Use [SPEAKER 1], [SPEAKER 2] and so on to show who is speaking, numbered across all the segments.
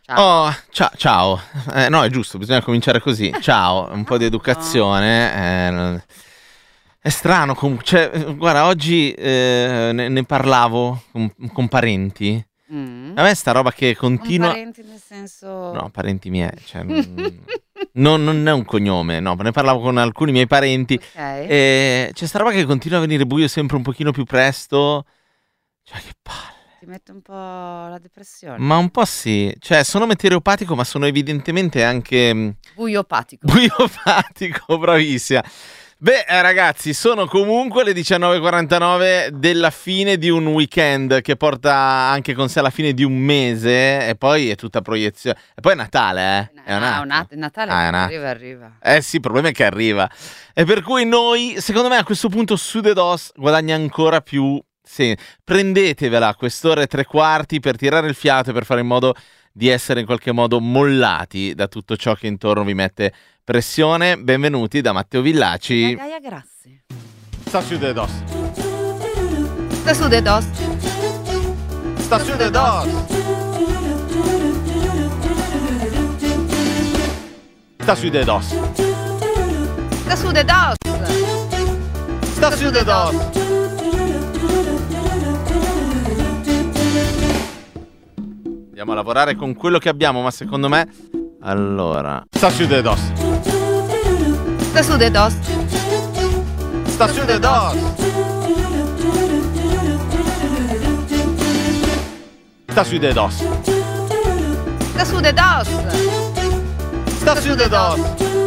[SPEAKER 1] Oh, ciao. No, è giusto, bisogna cominciare così. Ciao, un po' di educazione. È strano, cioè, guarda, oggi ne parlavo con parenti. A me sta roba che continua...
[SPEAKER 2] Con parenti nel senso...
[SPEAKER 1] No, parenti miei, cioè... non è un cognome, no, ne parlavo con alcuni miei parenti.
[SPEAKER 2] Ok.
[SPEAKER 1] E c'è sta roba che continua a venire buio sempre un pochino più presto. Cioè, che palle.
[SPEAKER 2] Ti mette un po' la depressione.
[SPEAKER 1] Ma un po' sì, cioè sono meteoropatico ma sono evidentemente anche
[SPEAKER 2] Buiopatico.
[SPEAKER 1] buiopatico, bravissima. Beh ragazzi, sono comunque le 19:49 della fine di un weekend che porta anche con sé la fine di un mese e poi è tutta proiezione. E poi è Natale, È un attimo.
[SPEAKER 2] Natale
[SPEAKER 1] è un attimo.
[SPEAKER 2] arriva.
[SPEAKER 1] Sì, il problema è che arriva. E per cui noi, secondo me a questo punto Sudedos guadagna ancora più. Sì, prendetevela quest'ora e 3/4 per tirare il fiato e per fare in modo di essere in qualche modo mollati da tutto ciò che intorno vi mette pressione. Benvenuti da Matteo Villaci.
[SPEAKER 2] Gaia Grassi.
[SPEAKER 1] Sta su de dos.
[SPEAKER 2] Sta su de dos.
[SPEAKER 1] Sta su de dos. Sta su de dos.
[SPEAKER 2] Sta su de dos.
[SPEAKER 1] Sta su de dos. Andiamo a lavorare con quello che abbiamo, ma secondo me... Allora... Sta su de dos.
[SPEAKER 2] Sta su de dos.
[SPEAKER 1] Sta su de dos. Sta su de dos.
[SPEAKER 2] Sta su de dos.
[SPEAKER 1] Sta su de dos.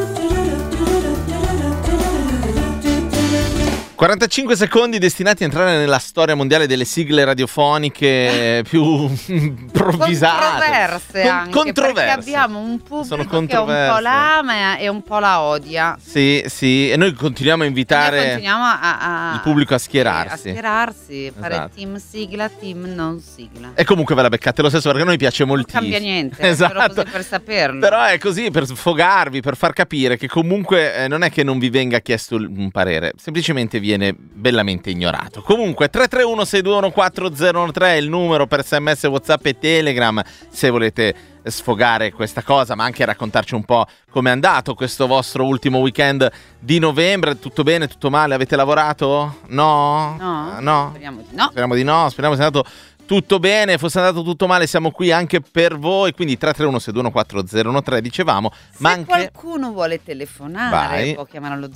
[SPEAKER 1] 45 secondi destinati a entrare nella storia mondiale delle sigle radiofoniche più improvvisate.
[SPEAKER 2] Controverse anche,
[SPEAKER 1] controverse.
[SPEAKER 2] perché abbiamo un
[SPEAKER 1] Sono
[SPEAKER 2] pubblico che un po' la ama e un po' la odia.
[SPEAKER 1] Sì, e noi continuiamo a invitare
[SPEAKER 2] Noi continuiamo
[SPEAKER 1] il pubblico a schierarsi.
[SPEAKER 2] A schierarsi, fare
[SPEAKER 1] Esatto.
[SPEAKER 2] team sigla, team non sigla.
[SPEAKER 1] E comunque ve la beccate lo stesso perché a noi piace
[SPEAKER 2] Non
[SPEAKER 1] moltissimo.
[SPEAKER 2] cambia niente,
[SPEAKER 1] Esatto.
[SPEAKER 2] solo così per saperlo.
[SPEAKER 1] Però è così per sfogarvi, per far capire che comunque non è che non vi venga chiesto un parere, semplicemente viene bellamente ignorato. Comunque 331-621-4013 è il numero per SMS, WhatsApp e Telegram se volete sfogare questa cosa, ma anche raccontarci un po' com'è andato questo vostro ultimo weekend di novembre. Tutto bene, tutto male? Avete lavorato? No?
[SPEAKER 2] Speriamo di no.
[SPEAKER 1] Speriamo di no, speriamo sia andato tutto bene. Fosse andato tutto male siamo qui anche per voi, quindi 331-621-4013 dicevamo.
[SPEAKER 2] Se
[SPEAKER 1] ma anche
[SPEAKER 2] qualcuno vuole telefonare
[SPEAKER 1] Vai.
[SPEAKER 2] può chiamare allo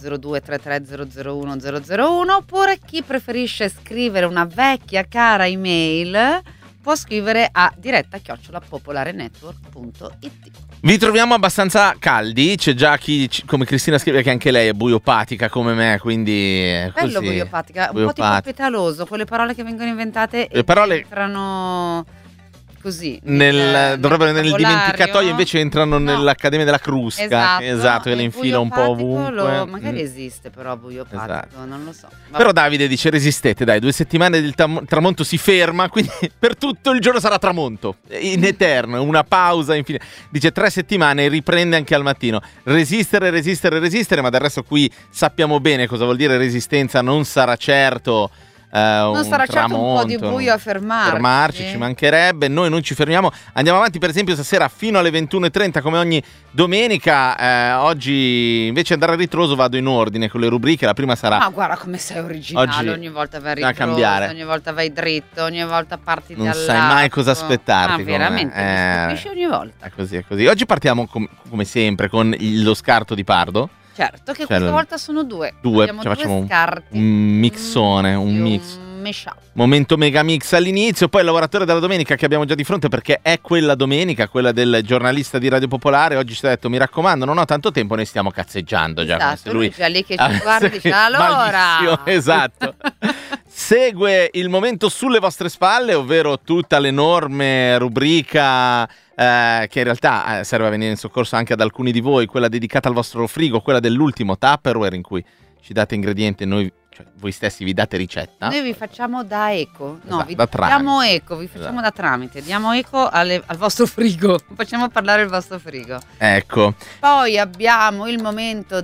[SPEAKER 2] 0233001001 oppure chi preferisce scrivere una vecchia cara email può scrivere a diretta@popolarenetwork.it.
[SPEAKER 1] vi troviamo abbastanza caldi. C'è già chi, come Cristina scrive, che anche lei è buiopatica come me, quindi
[SPEAKER 2] Bello
[SPEAKER 1] così.
[SPEAKER 2] buiopatica, un po' tipo petaloso, quelle parole che vengono inventate
[SPEAKER 1] Le
[SPEAKER 2] e
[SPEAKER 1] parole-
[SPEAKER 2] entrano così
[SPEAKER 1] dovrebbero nel
[SPEAKER 2] vocabolario.
[SPEAKER 1] dimenticatoio, invece entrano
[SPEAKER 2] No.
[SPEAKER 1] nell'Accademia della Crusca. Esatto, che le
[SPEAKER 2] il
[SPEAKER 1] infila un po'
[SPEAKER 2] buiopatico
[SPEAKER 1] ovunque.
[SPEAKER 2] magari esiste però buiopatico,
[SPEAKER 1] Esatto.
[SPEAKER 2] non lo so. Vabbè.
[SPEAKER 1] Però Davide dice resistete, dai, 2 settimane il tramonto si ferma, quindi per tutto il giorno sarà tramonto, in eterno, una pausa infine. Dice 3 settimane e riprende anche al mattino. Resistere, ma del resto qui sappiamo bene cosa vuol dire resistenza, non sarà certo
[SPEAKER 2] non sarà certo un po' di buio a fermarci.
[SPEAKER 1] Ci mancherebbe. Noi non ci fermiamo, andiamo avanti per esempio stasera fino alle 21:30 come ogni domenica. Oggi invece andare a ritroso vado in ordine con le rubriche. La prima sarà
[SPEAKER 2] Ma guarda come sei originale,
[SPEAKER 1] Oggi
[SPEAKER 2] ogni volta vai a
[SPEAKER 1] bisogna
[SPEAKER 2] ritroso,
[SPEAKER 1] cambiare.
[SPEAKER 2] ogni volta vai dritto, ogni volta parti
[SPEAKER 1] Non
[SPEAKER 2] dall'alto.
[SPEAKER 1] sai mai cosa aspettarti.
[SPEAKER 2] Ma veramente, mi stupisci ogni volta.
[SPEAKER 1] È così. Oggi partiamo come sempre con lo scarto di Pardo.
[SPEAKER 2] Certo che
[SPEAKER 1] Cioè,
[SPEAKER 2] questa volta sono due.
[SPEAKER 1] Cioè
[SPEAKER 2] Abbiamo
[SPEAKER 1] facciamo
[SPEAKER 2] due scarti.
[SPEAKER 1] un mixone, un mix.
[SPEAKER 2] Un mashup.
[SPEAKER 1] Momento mega mix all'inizio, poi il lavoratore della domenica che abbiamo già di fronte perché è quella domenica, quella del giornalista di Radio Popolare. Oggi ci ha detto: mi raccomando, non ho tanto tempo, ne stiamo cazzeggiando già. Come se
[SPEAKER 2] Esatto, lui già lì che ci guarda e dice
[SPEAKER 1] sì,
[SPEAKER 2] allora.
[SPEAKER 1] malissimo, esatto. Segue il momento sulle vostre spalle, ovvero tutta l'enorme rubrica che in realtà serve a venire in soccorso anche ad alcuni di voi, quella dedicata al vostro frigo, quella dell'ultimo Tupperware in cui ci date ingredienti e noi, cioè, voi stessi vi date ricetta.
[SPEAKER 2] Noi vi facciamo da eco, no,
[SPEAKER 1] Esatto,
[SPEAKER 2] vi
[SPEAKER 1] da
[SPEAKER 2] diamo
[SPEAKER 1] tramite.
[SPEAKER 2] eco, vi facciamo
[SPEAKER 1] Esatto.
[SPEAKER 2] da tramite, diamo eco al vostro frigo, facciamo parlare il vostro frigo.
[SPEAKER 1] Ecco.
[SPEAKER 2] Poi abbiamo il momento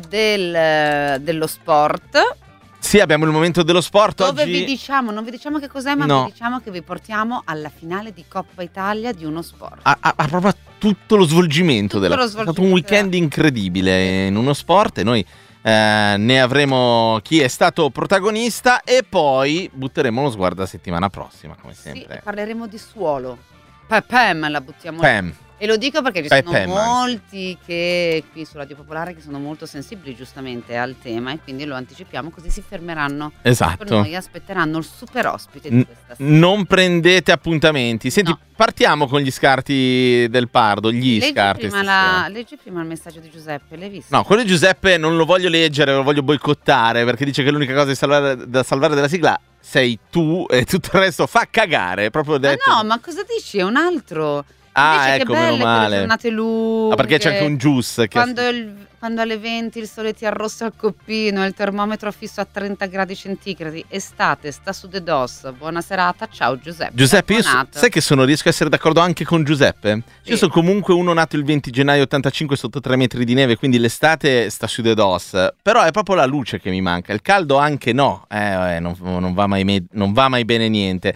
[SPEAKER 2] dello sport.
[SPEAKER 1] Sì, abbiamo il momento dello sport
[SPEAKER 2] Dove
[SPEAKER 1] oggi.
[SPEAKER 2] vi diciamo, non vi diciamo che cos'è, ma
[SPEAKER 1] No.
[SPEAKER 2] vi diciamo che vi portiamo alla finale di Coppa Italia di uno sport.
[SPEAKER 1] Proprio tutto lo svolgimento
[SPEAKER 2] Tutto lo
[SPEAKER 1] È stato un
[SPEAKER 2] svolgimento
[SPEAKER 1] weekend incredibile in uno sport e noi ne avremo chi è stato protagonista e poi butteremo uno sguardo la settimana prossima, come
[SPEAKER 2] Sì,
[SPEAKER 1] sempre.
[SPEAKER 2] parleremo di suolo. Pam, la buttiamo lì.
[SPEAKER 1] Pam.
[SPEAKER 2] E lo dico perché ci
[SPEAKER 1] Pam,
[SPEAKER 2] sono
[SPEAKER 1] anche.
[SPEAKER 2] molti che qui su Radio Popolare che sono molto sensibili giustamente al tema e quindi lo anticipiamo così si fermeranno per
[SPEAKER 1] Esatto.
[SPEAKER 2] noi, aspetteranno il super ospite di questa sera.
[SPEAKER 1] Non prendete appuntamenti. Senti,
[SPEAKER 2] No.
[SPEAKER 1] partiamo con gli scarti del Pardo. Leggi
[SPEAKER 2] Leggi prima il messaggio di Giuseppe, l'hai visto?
[SPEAKER 1] No, quello di Giuseppe non lo voglio leggere, lo voglio boicottare perché dice che l'unica cosa da salvare della sigla sei tu e tutto il resto fa cagare. Proprio detto.
[SPEAKER 2] Ma no, ma cosa dici? È un altro.
[SPEAKER 1] Ah,
[SPEAKER 2] Invece
[SPEAKER 1] ecco,
[SPEAKER 2] che belle
[SPEAKER 1] meno male.
[SPEAKER 2] quelle giornate lunghe.
[SPEAKER 1] Ah, perché c'è anche un juice che
[SPEAKER 2] Quando alle 20 il sole ti arrossa il coppino e il termometro fisso a 30 gradi centigradi. Estate, sta su de dos. Buona serata, ciao Giuseppe.
[SPEAKER 1] Giuseppe, io
[SPEAKER 2] Buonato.
[SPEAKER 1] sai che riesco a essere d'accordo anche con Giuseppe?
[SPEAKER 2] Sì.
[SPEAKER 1] Io sono comunque uno nato il 20 gennaio 85 sotto 3 metri di neve, quindi l'estate sta su de dos. Però è proprio la luce che mi manca, il caldo anche no. Non va mai bene niente.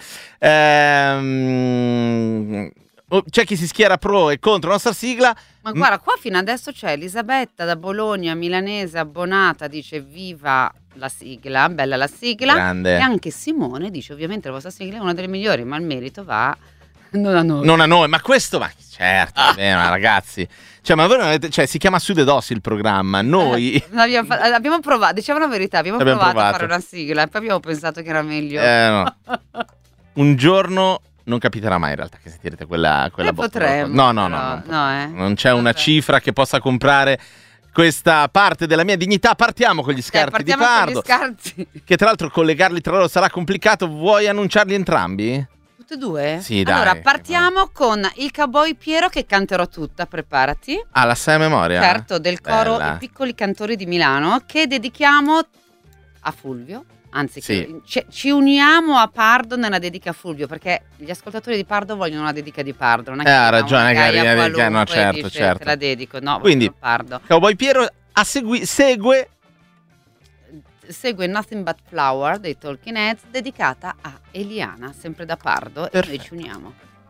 [SPEAKER 1] C'è chi si schiera pro e contro la nostra sigla.
[SPEAKER 2] Ma guarda, qua fino adesso c'è Elisabetta da Bologna, milanese, abbonata, dice viva la sigla, bella la sigla.
[SPEAKER 1] Grande.
[SPEAKER 2] E anche Simone dice ovviamente la vostra sigla è una delle migliori, ma il merito va non a noi.
[SPEAKER 1] Non a noi, ma questo, ma certo, ma ragazzi. Cioè, ma voi non avete, si chiama Su de Dos il programma, noi...
[SPEAKER 2] Abbiamo provato, diciamo la verità, abbiamo provato a fare una sigla e poi abbiamo pensato che era meglio.
[SPEAKER 1] No. Un giorno... Non capiterà mai in realtà che sentirete quella
[SPEAKER 2] potremmo.
[SPEAKER 1] No. Non c'è una cifra che possa comprare questa parte della mia dignità. Partiamo con gli scarti di Pardo. Che tra l'altro collegarli tra loro sarà complicato. Vuoi annunciarli entrambi?
[SPEAKER 2] Tutte e due?
[SPEAKER 1] Sì, dai.
[SPEAKER 2] Allora, partiamo con il Cowboy Piero che canterò tutta, preparati.
[SPEAKER 1] Ah, la sai a memoria?
[SPEAKER 2] Certo, del coro
[SPEAKER 1] Bella.
[SPEAKER 2] I Piccoli Cantori di Milano, che dedichiamo a Fulvio. Anzi,
[SPEAKER 1] Sì.
[SPEAKER 2] ci uniamo a Pardo nella dedica a Fulvio, perché gli ascoltatori di Pardo vogliono una dedica di Pardo. Non è che
[SPEAKER 1] ha ragione,
[SPEAKER 2] Gaia
[SPEAKER 1] Gaia, no,
[SPEAKER 2] qualunque
[SPEAKER 1] certo,
[SPEAKER 2] dice,
[SPEAKER 1] certo.
[SPEAKER 2] Te la dedico, no,
[SPEAKER 1] Quindi,
[SPEAKER 2] Pardo.
[SPEAKER 1] Cowboy Piero segue
[SPEAKER 2] Nothing But Flower dei Talking Heads, dedicata a Eliana, sempre da Pardo.
[SPEAKER 1] Perfetto.
[SPEAKER 2] E noi ci uniamo.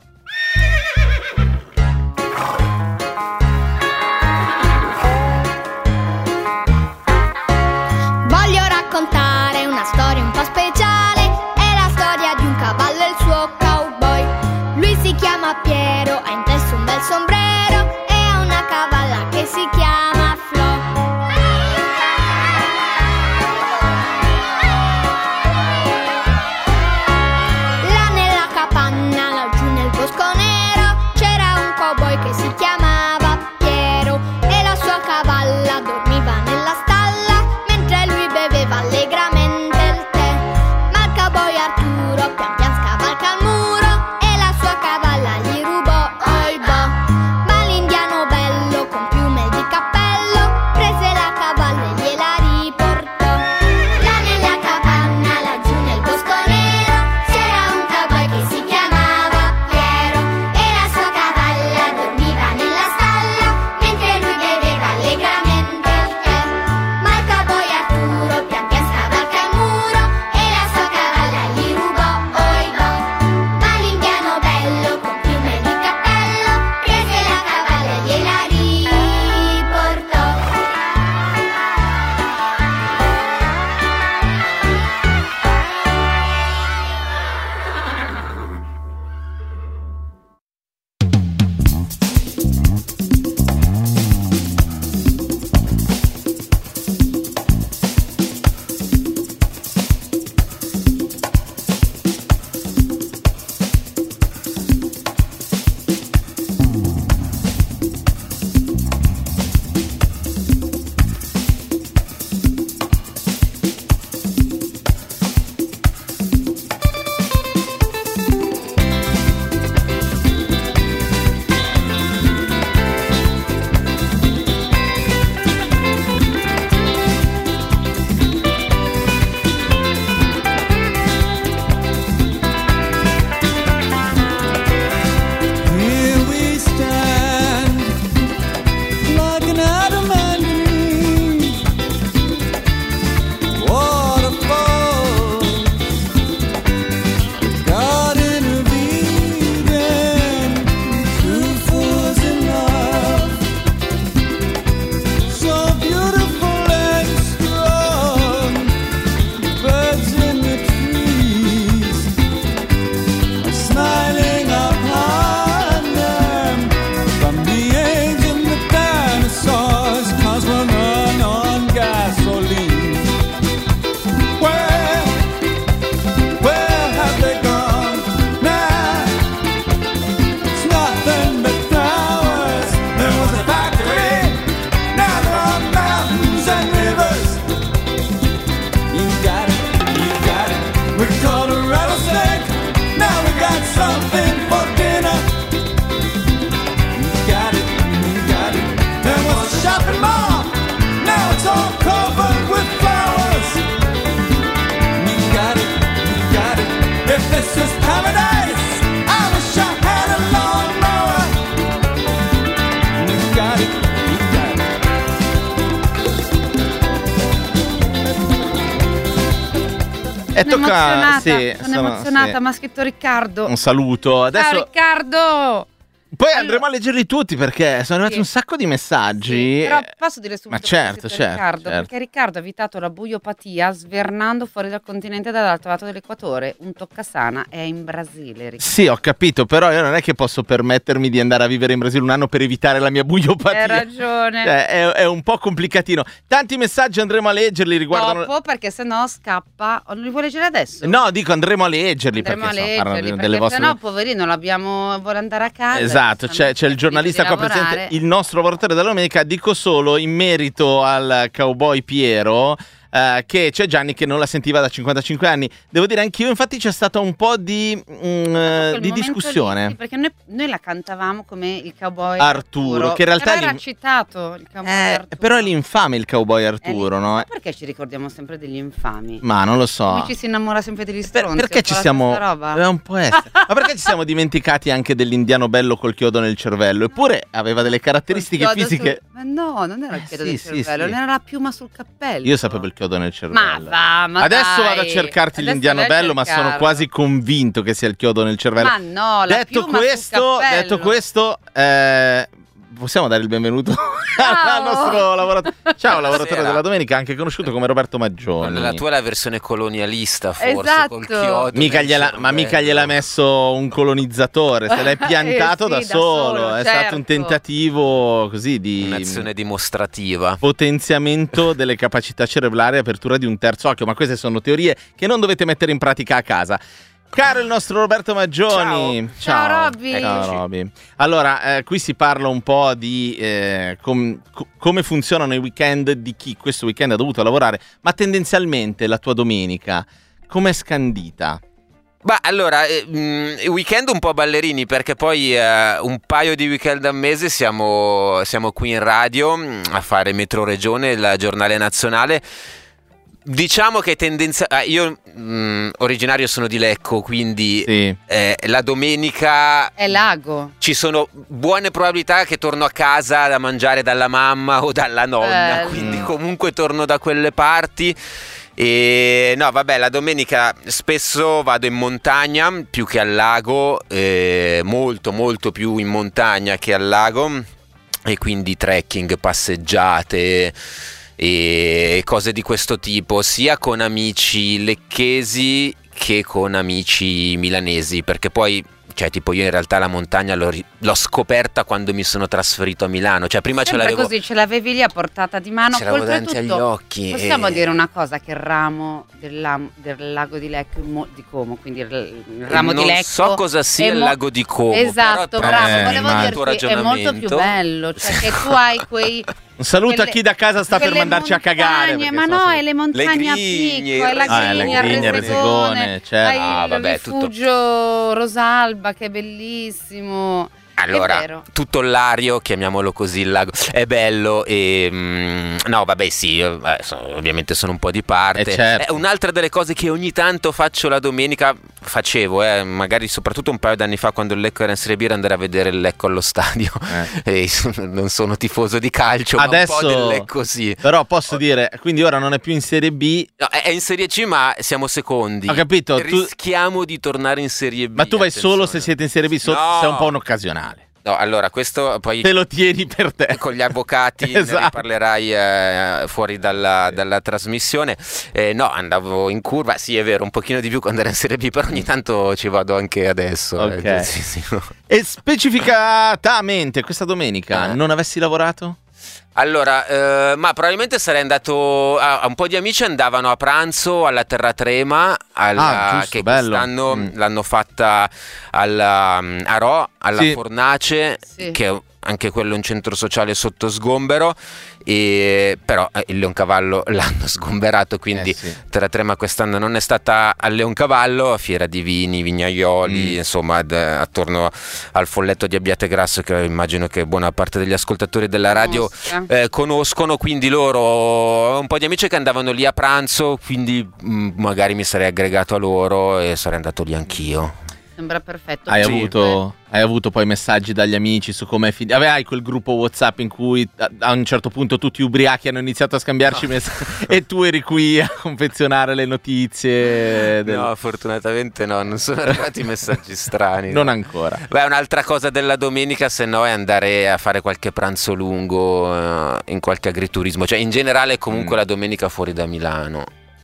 [SPEAKER 3] Voglio raccontare una storia un po' speciale, è la storia di un cavallo e il suo cowboy. Lui si chiama Piero, ha in testa un bel sombrero e ha una cavalla che si chiama Flo. Là nella capanna, laggiù nel bosco nero, c'era un cowboy che si chiamava Piero e la sua cavalla dormiva nella stalla mentre lui beveva allegramente il tè. Ma il cowboy Arturo pian pian scavalca il muro e la sua cavalla gli rubò, oibò. Ma l'indiano bello con piume di cappello prese la cavalla e gliela riportò. Là nella capanna, laggiù nel bosco nero, c'era un cowboy che si chiamava Piero e la sua cavalla dormiva nella
[SPEAKER 2] Sono emozionata, mi ha scritto Riccardo.
[SPEAKER 1] Un saluto. Adesso...
[SPEAKER 2] Ciao Riccardo!
[SPEAKER 1] Poi andremo a leggerli tutti perché sono arrivati un sacco di messaggi.
[SPEAKER 2] Però posso dire subito
[SPEAKER 1] certo,
[SPEAKER 2] Riccardo, perché Riccardo ha evitato la buiopatia svernando fuori dal continente dall'altro lato dell'equatore. Un toccasana è in Brasile, Riccardo.
[SPEAKER 1] Sì, ho capito, però io non è che posso permettermi di andare a vivere in Brasile un anno per evitare la mia buiopatia.
[SPEAKER 2] Hai ragione.
[SPEAKER 1] È un po' complicatino. Tanti messaggi andremo a leggerli riguardano...
[SPEAKER 2] Dopo, perché sennò scappa. Non li vuoi leggere adesso?
[SPEAKER 1] No, dico andremo a leggerli
[SPEAKER 2] perché sennò poverino vuole andare a casa.
[SPEAKER 1] Esatto, c'è il giornalista qua presente, il nostro lavoratore della domenica. Dico solo in merito al cowboy Piero che c'è Gianni che non la sentiva da 55 anni. Devo dire anch'io, infatti c'è stata un po' di discussione.
[SPEAKER 2] Lì, perché noi la cantavamo come il cowboy
[SPEAKER 1] Arturo, che in realtà
[SPEAKER 2] però era citato il cowboy Arturo.
[SPEAKER 1] Però è l'infame il cowboy Arturo, no?
[SPEAKER 2] Perché ci ricordiamo sempre degli infami?
[SPEAKER 1] Ma non lo so.
[SPEAKER 2] Come ci si innamora sempre degli stronzi?
[SPEAKER 1] Perché ci siamo... È un po' essere. Ma perché ci siamo dimenticati anche dell'indiano bello col chiodo nel cervello? Eppure aveva delle caratteristiche fisiche...
[SPEAKER 2] Ma no, non era il chiodo nel cervello, non era la piuma sul cappello.
[SPEAKER 1] Io sapevo il chiodo nel cervello.
[SPEAKER 2] Ma
[SPEAKER 1] adesso
[SPEAKER 2] dai.
[SPEAKER 1] vado a cercarti l'indiano bello, ma sono quasi convinto che sia il chiodo nel cervello.
[SPEAKER 2] Ma no, la piuma sul cappello.
[SPEAKER 1] Detto questo, possiamo dare il benvenuto al nostro lavoratore. Ciao, lavoratore della domenica, anche conosciuto come Roberto Maggioni.
[SPEAKER 4] La tua è la versione colonialista, forse,
[SPEAKER 2] esatto.
[SPEAKER 4] Col chiodo.
[SPEAKER 1] Mica gliel'ha messo un colonizzatore, se l'è piantato da solo. È stato un tentativo così di
[SPEAKER 4] un'azione dimostrativa,
[SPEAKER 1] potenziamento delle capacità cerebrali, apertura di un terzo occhio. Ma queste sono teorie che non dovete mettere in pratica a casa. Caro il nostro Roberto Maggioni.
[SPEAKER 2] Ciao Robby.
[SPEAKER 1] Ciao Robby. Allora, qui si parla un po' di come funzionano i weekend di chi questo weekend ha dovuto lavorare, ma tendenzialmente la tua domenica com'è scandita?
[SPEAKER 4] Beh, allora, weekend un po' ballerini, perché poi un paio di weekend al mese siamo qui in radio a fare Metro Regione, il giornale nazionale. Diciamo che io originario sono di Lecco, quindi
[SPEAKER 1] sì.
[SPEAKER 4] La domenica
[SPEAKER 2] è lago.
[SPEAKER 4] Ci sono buone probabilità che torno a casa da mangiare dalla mamma o dalla nonna, quindi comunque torno da quelle parti. E no, vabbè, la domenica spesso vado in montagna più che al lago, molto molto più in montagna che al lago, e quindi trekking, passeggiate e cose di questo tipo, sia con amici lecchesi che con amici milanesi, perché poi tipo io in realtà la montagna l'ho scoperta quando mi sono trasferito a Milano, prima ce l'avevo
[SPEAKER 2] così, ce l'avevi lì a portata di mano,
[SPEAKER 4] ce l'avevo davanti agli occhi.
[SPEAKER 2] Possiamo dire una cosa, che il ramo del lago di Lecco di Como, quindi il ramo di Lecco,
[SPEAKER 4] non so cosa sia il lago di Como,
[SPEAKER 2] esatto,
[SPEAKER 4] però
[SPEAKER 2] bravo, volevo dirti, è molto più bello, che tu hai quei...
[SPEAKER 1] Un saluto a chi da casa sta per mandarci a cagare.
[SPEAKER 2] Ma no, è le montagne a picco, è la Grigna, il Resegone, hai il rifugio Rosalba che è bellissimo.
[SPEAKER 4] Allora, tutto l'ario, chiamiamolo così, il lago è bello e no, vabbè, sì, ovviamente sono un po' di parte.
[SPEAKER 1] Certo.
[SPEAKER 4] Un'altra delle cose che ogni tanto facevo facevo, magari soprattutto un paio d'anni fa, quando il Lecco era in Serie B, era andare a vedere il Lecco allo stadio. E non sono tifoso di calcio,
[SPEAKER 1] adesso,
[SPEAKER 4] ma un po' del Lecco sì.
[SPEAKER 1] Però posso dire, quindi ora non è più in Serie B.
[SPEAKER 4] No, è in Serie C, ma siamo secondi.
[SPEAKER 1] Ho capito.
[SPEAKER 4] Rischiamo di tornare in Serie B.
[SPEAKER 1] Ma tu vai solo se siete in Serie B, sei un po' un occasionale.
[SPEAKER 4] No, allora questo poi
[SPEAKER 1] te lo tieni per te.
[SPEAKER 4] Con gli avvocati ne riparlerai fuori dalla trasmissione. No, andavo in curva, sì è vero, un pochino di più quando ero in Serie B, però ogni tanto ci vado anche adesso.
[SPEAKER 1] Ok.
[SPEAKER 4] Sì.
[SPEAKER 1] E specificatamente questa domenica non avessi lavorato?
[SPEAKER 4] Allora, ma probabilmente sarei andato a un po' di amici andavano a pranzo alla Terratrema,
[SPEAKER 1] giusto,
[SPEAKER 4] che
[SPEAKER 1] bello.
[SPEAKER 4] quest'anno l'hanno fatta a Rho, alla Fornace, che è anche quello un centro sociale sotto sgombero, però il Leoncavallo l'hanno sgomberato, quindi Terratrema quest'anno non è stata al Leoncavallo, fiera di vini, vignaioli, insomma attorno al folletto di Abbiategrasso, che immagino che buona parte degli ascoltatori della radio conoscono, quindi loro, un po' di amici che andavano lì a pranzo, quindi magari mi sarei aggregato a loro e sarei andato lì anch'io.
[SPEAKER 2] Sembra perfetto.
[SPEAKER 1] Hai avuto poi messaggi dagli amici su come hai quel gruppo WhatsApp in cui a un certo punto tutti ubriachi hanno iniziato a scambiarci messaggi e tu eri qui a confezionare le notizie
[SPEAKER 4] No, fortunatamente no, non sono arrivati messaggi strani.
[SPEAKER 1] Non ancora.
[SPEAKER 4] Beh, un'altra cosa della domenica se no è andare a fare qualche pranzo lungo in qualche agriturismo, cioè in generale comunque la domenica fuori da Milano.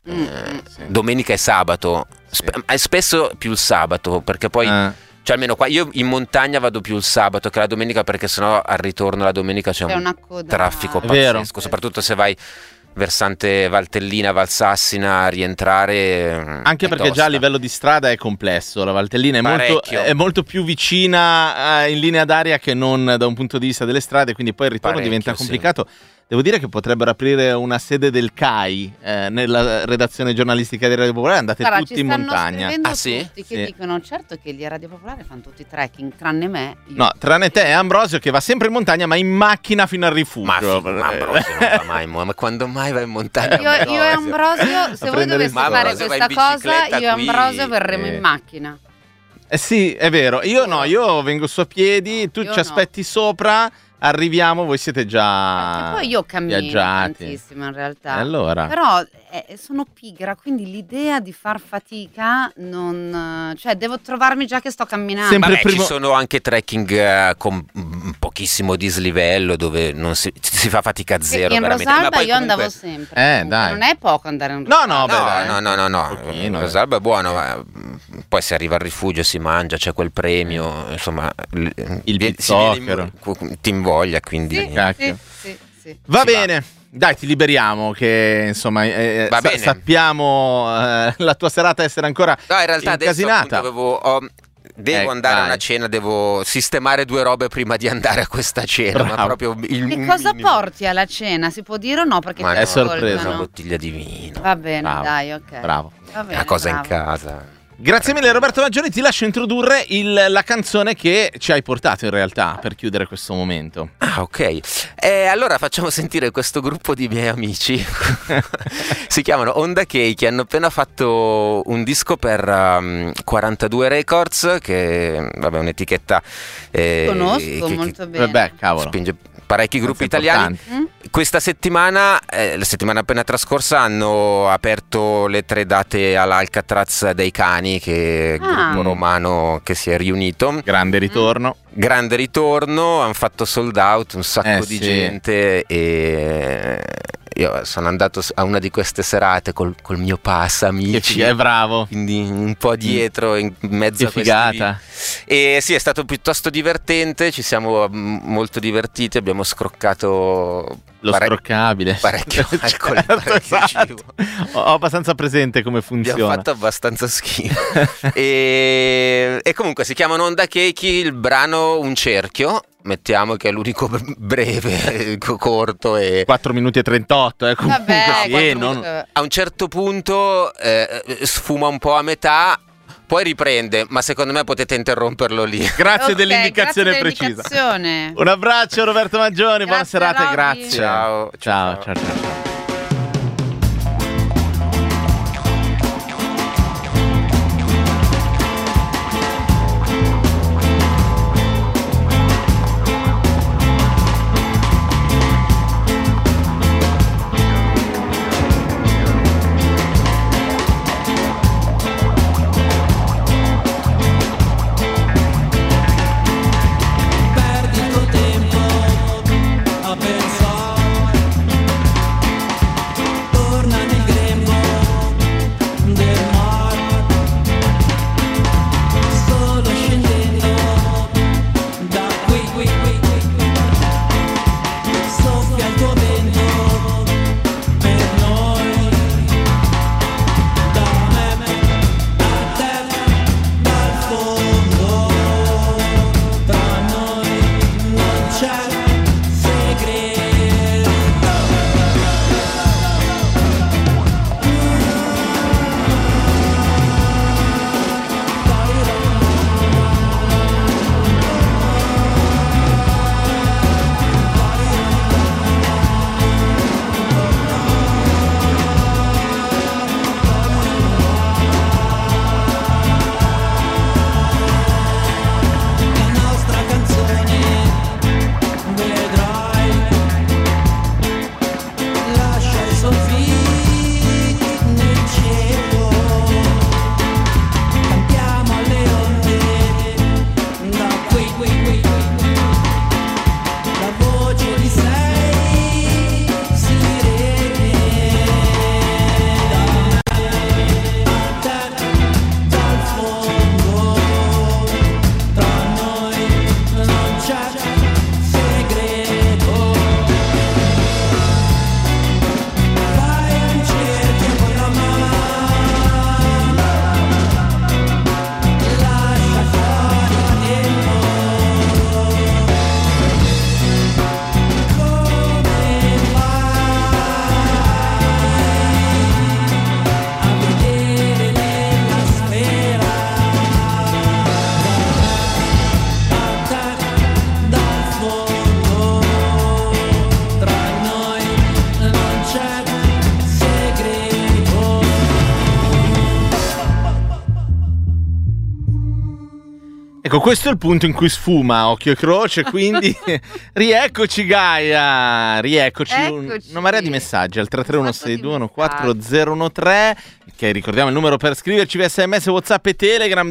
[SPEAKER 1] Sì.
[SPEAKER 4] Domenica e sabato, spesso più il sabato, perché poi cioè almeno qua io in montagna vado più il sabato che la domenica, perché sennò al ritorno la domenica c'è un traffico pazzesco, soprattutto se vai versante Valtellina, Valsassina, rientrare
[SPEAKER 1] anche perché
[SPEAKER 4] tosta.
[SPEAKER 1] già a livello di strada è complesso, la Valtellina è molto più vicina in linea d'aria che non da un punto di vista delle strade, quindi poi il ritorno diventa complicato. Devo dire che potrebbero aprire una sede del CAI nella redazione giornalistica di Radio Popolare, andate tutti in montagna.
[SPEAKER 2] Tutti che dicono certo che gli a Radio Popolare fanno tutti trekking, tranne me.
[SPEAKER 1] No, tranne te e Ambrosio che va sempre in montagna ma in macchina fino al rifugio.
[SPEAKER 4] Ma Ambrosio non va mai, ma quando mai va in montagna?
[SPEAKER 2] Io e Ambrosio, se voi doveste fare questa cosa, io e Ambrosio verremo in macchina.
[SPEAKER 1] Sì, è vero. Io vengo su a piedi, tu ci aspetti sopra. Arriviamo, voi siete già
[SPEAKER 2] e poi io cammino
[SPEAKER 1] viaggiati
[SPEAKER 2] tantissimo in realtà.
[SPEAKER 1] Allora.
[SPEAKER 2] Però sono pigra, quindi l'idea di far fatica non, cioè devo trovarmi già che sto camminando.
[SPEAKER 4] Ci sono anche trekking con pochissimo dislivello dove non si fa fatica zero.
[SPEAKER 2] In Rosalba io andavo sempre.
[SPEAKER 1] Dai.
[SPEAKER 2] Non è poco andare in Rosalba.
[SPEAKER 4] No. In Rosalba è buono, ma poi si arriva al rifugio, si mangia, c'è quel premio, insomma
[SPEAKER 1] il bizzocchero
[SPEAKER 4] ti invoglia, quindi
[SPEAKER 2] sì.
[SPEAKER 1] Va bene. Dai, ti liberiamo che insomma sappiamo la tua serata essere ancora
[SPEAKER 4] in realtà
[SPEAKER 1] incasinata.
[SPEAKER 4] Adesso devo andare a una cena, devo sistemare 2 robe prima di andare a questa cena. Ma proprio
[SPEAKER 2] che cosa porti alla cena? Si può dire o no? Perché
[SPEAKER 1] è sorpresa.
[SPEAKER 4] Una bottiglia di vino.
[SPEAKER 2] Va bene, dai, ok.
[SPEAKER 1] Bravo.
[SPEAKER 2] Va bene,
[SPEAKER 4] una cosa in casa.
[SPEAKER 1] Grazie mille Roberto Maggioni, ti lascio introdurre la canzone che ci hai portato in realtà per chiudere questo momento.
[SPEAKER 4] Ah, ok. Allora facciamo sentire questo gruppo di miei amici. Si chiamano Onda Cake, hanno appena fatto un disco per 42 Records, che vabbè, un'etichetta
[SPEAKER 2] conosco molto bene.
[SPEAKER 1] Vabbè, cavolo.
[SPEAKER 4] Spinge parecchi gruppi italiani. Questa settimana, la settimana appena trascorsa, hanno aperto le 3 date all'Alcatraz dei Cani, che è il gruppo romano che si è riunito.
[SPEAKER 1] Grande ritorno.
[SPEAKER 4] Hanno fatto sold out, un sacco di gente, e io sono andato a una di queste serate col mio pass, amici.
[SPEAKER 1] È bravo.
[SPEAKER 4] Quindi un po' dietro, in mezzo a
[SPEAKER 1] figata.
[SPEAKER 4] E sì, è stato piuttosto divertente, ci siamo molto divertiti, abbiamo scroccato
[SPEAKER 1] lo scroccabile.
[SPEAKER 4] Parecchio alcol,
[SPEAKER 1] esatto. Ho abbastanza presente come funziona.
[SPEAKER 4] Abbiamo fatto abbastanza schifo. e comunque si chiamano Onda Cake, il brano Un cerchio, mettiamo che è l'unico breve, corto, e
[SPEAKER 1] 4 minuti e 38 comunque.
[SPEAKER 2] Vabbè,
[SPEAKER 4] a un certo punto sfuma un po' a metà, poi riprende, ma secondo me potete interromperlo lì.
[SPEAKER 1] Grazie dell'indicazione precisa. Un abbraccio Roberto Maggioni, buona serata, grazie. Ciao.
[SPEAKER 5] Perdi il tuo tempo a pensare
[SPEAKER 1] Ecco, questo è il punto in cui sfuma occhio e croce, quindi rieccoci Gaia, rieccoci. Una marea di messaggi al 331-621-4013, che ricordiamo il numero per scriverci via SMS, WhatsApp e Telegram,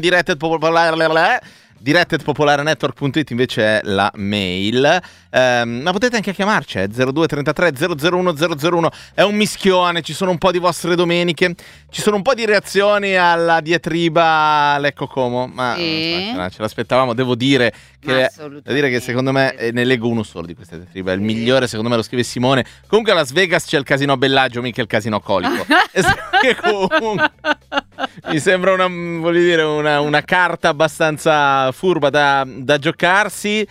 [SPEAKER 1] diretta@popolarenetwork.it invece è la mail, ma potete anche chiamarci 0233 001 001. È un mischione, ci sono un po' di vostre domeniche, ci sono un po' di reazioni alla diatriba Lecco Como, ma
[SPEAKER 2] sì.
[SPEAKER 1] ce l'aspettavamo. Devo dire che secondo me ne leggo uno solo di questa diatriba, il migliore secondo me lo scrive Simone. Comunque a Las Vegas c'è il casino Bellagio, mica il casino Colico. Che comunque mi sembra una carta abbastanza furba da giocarsi.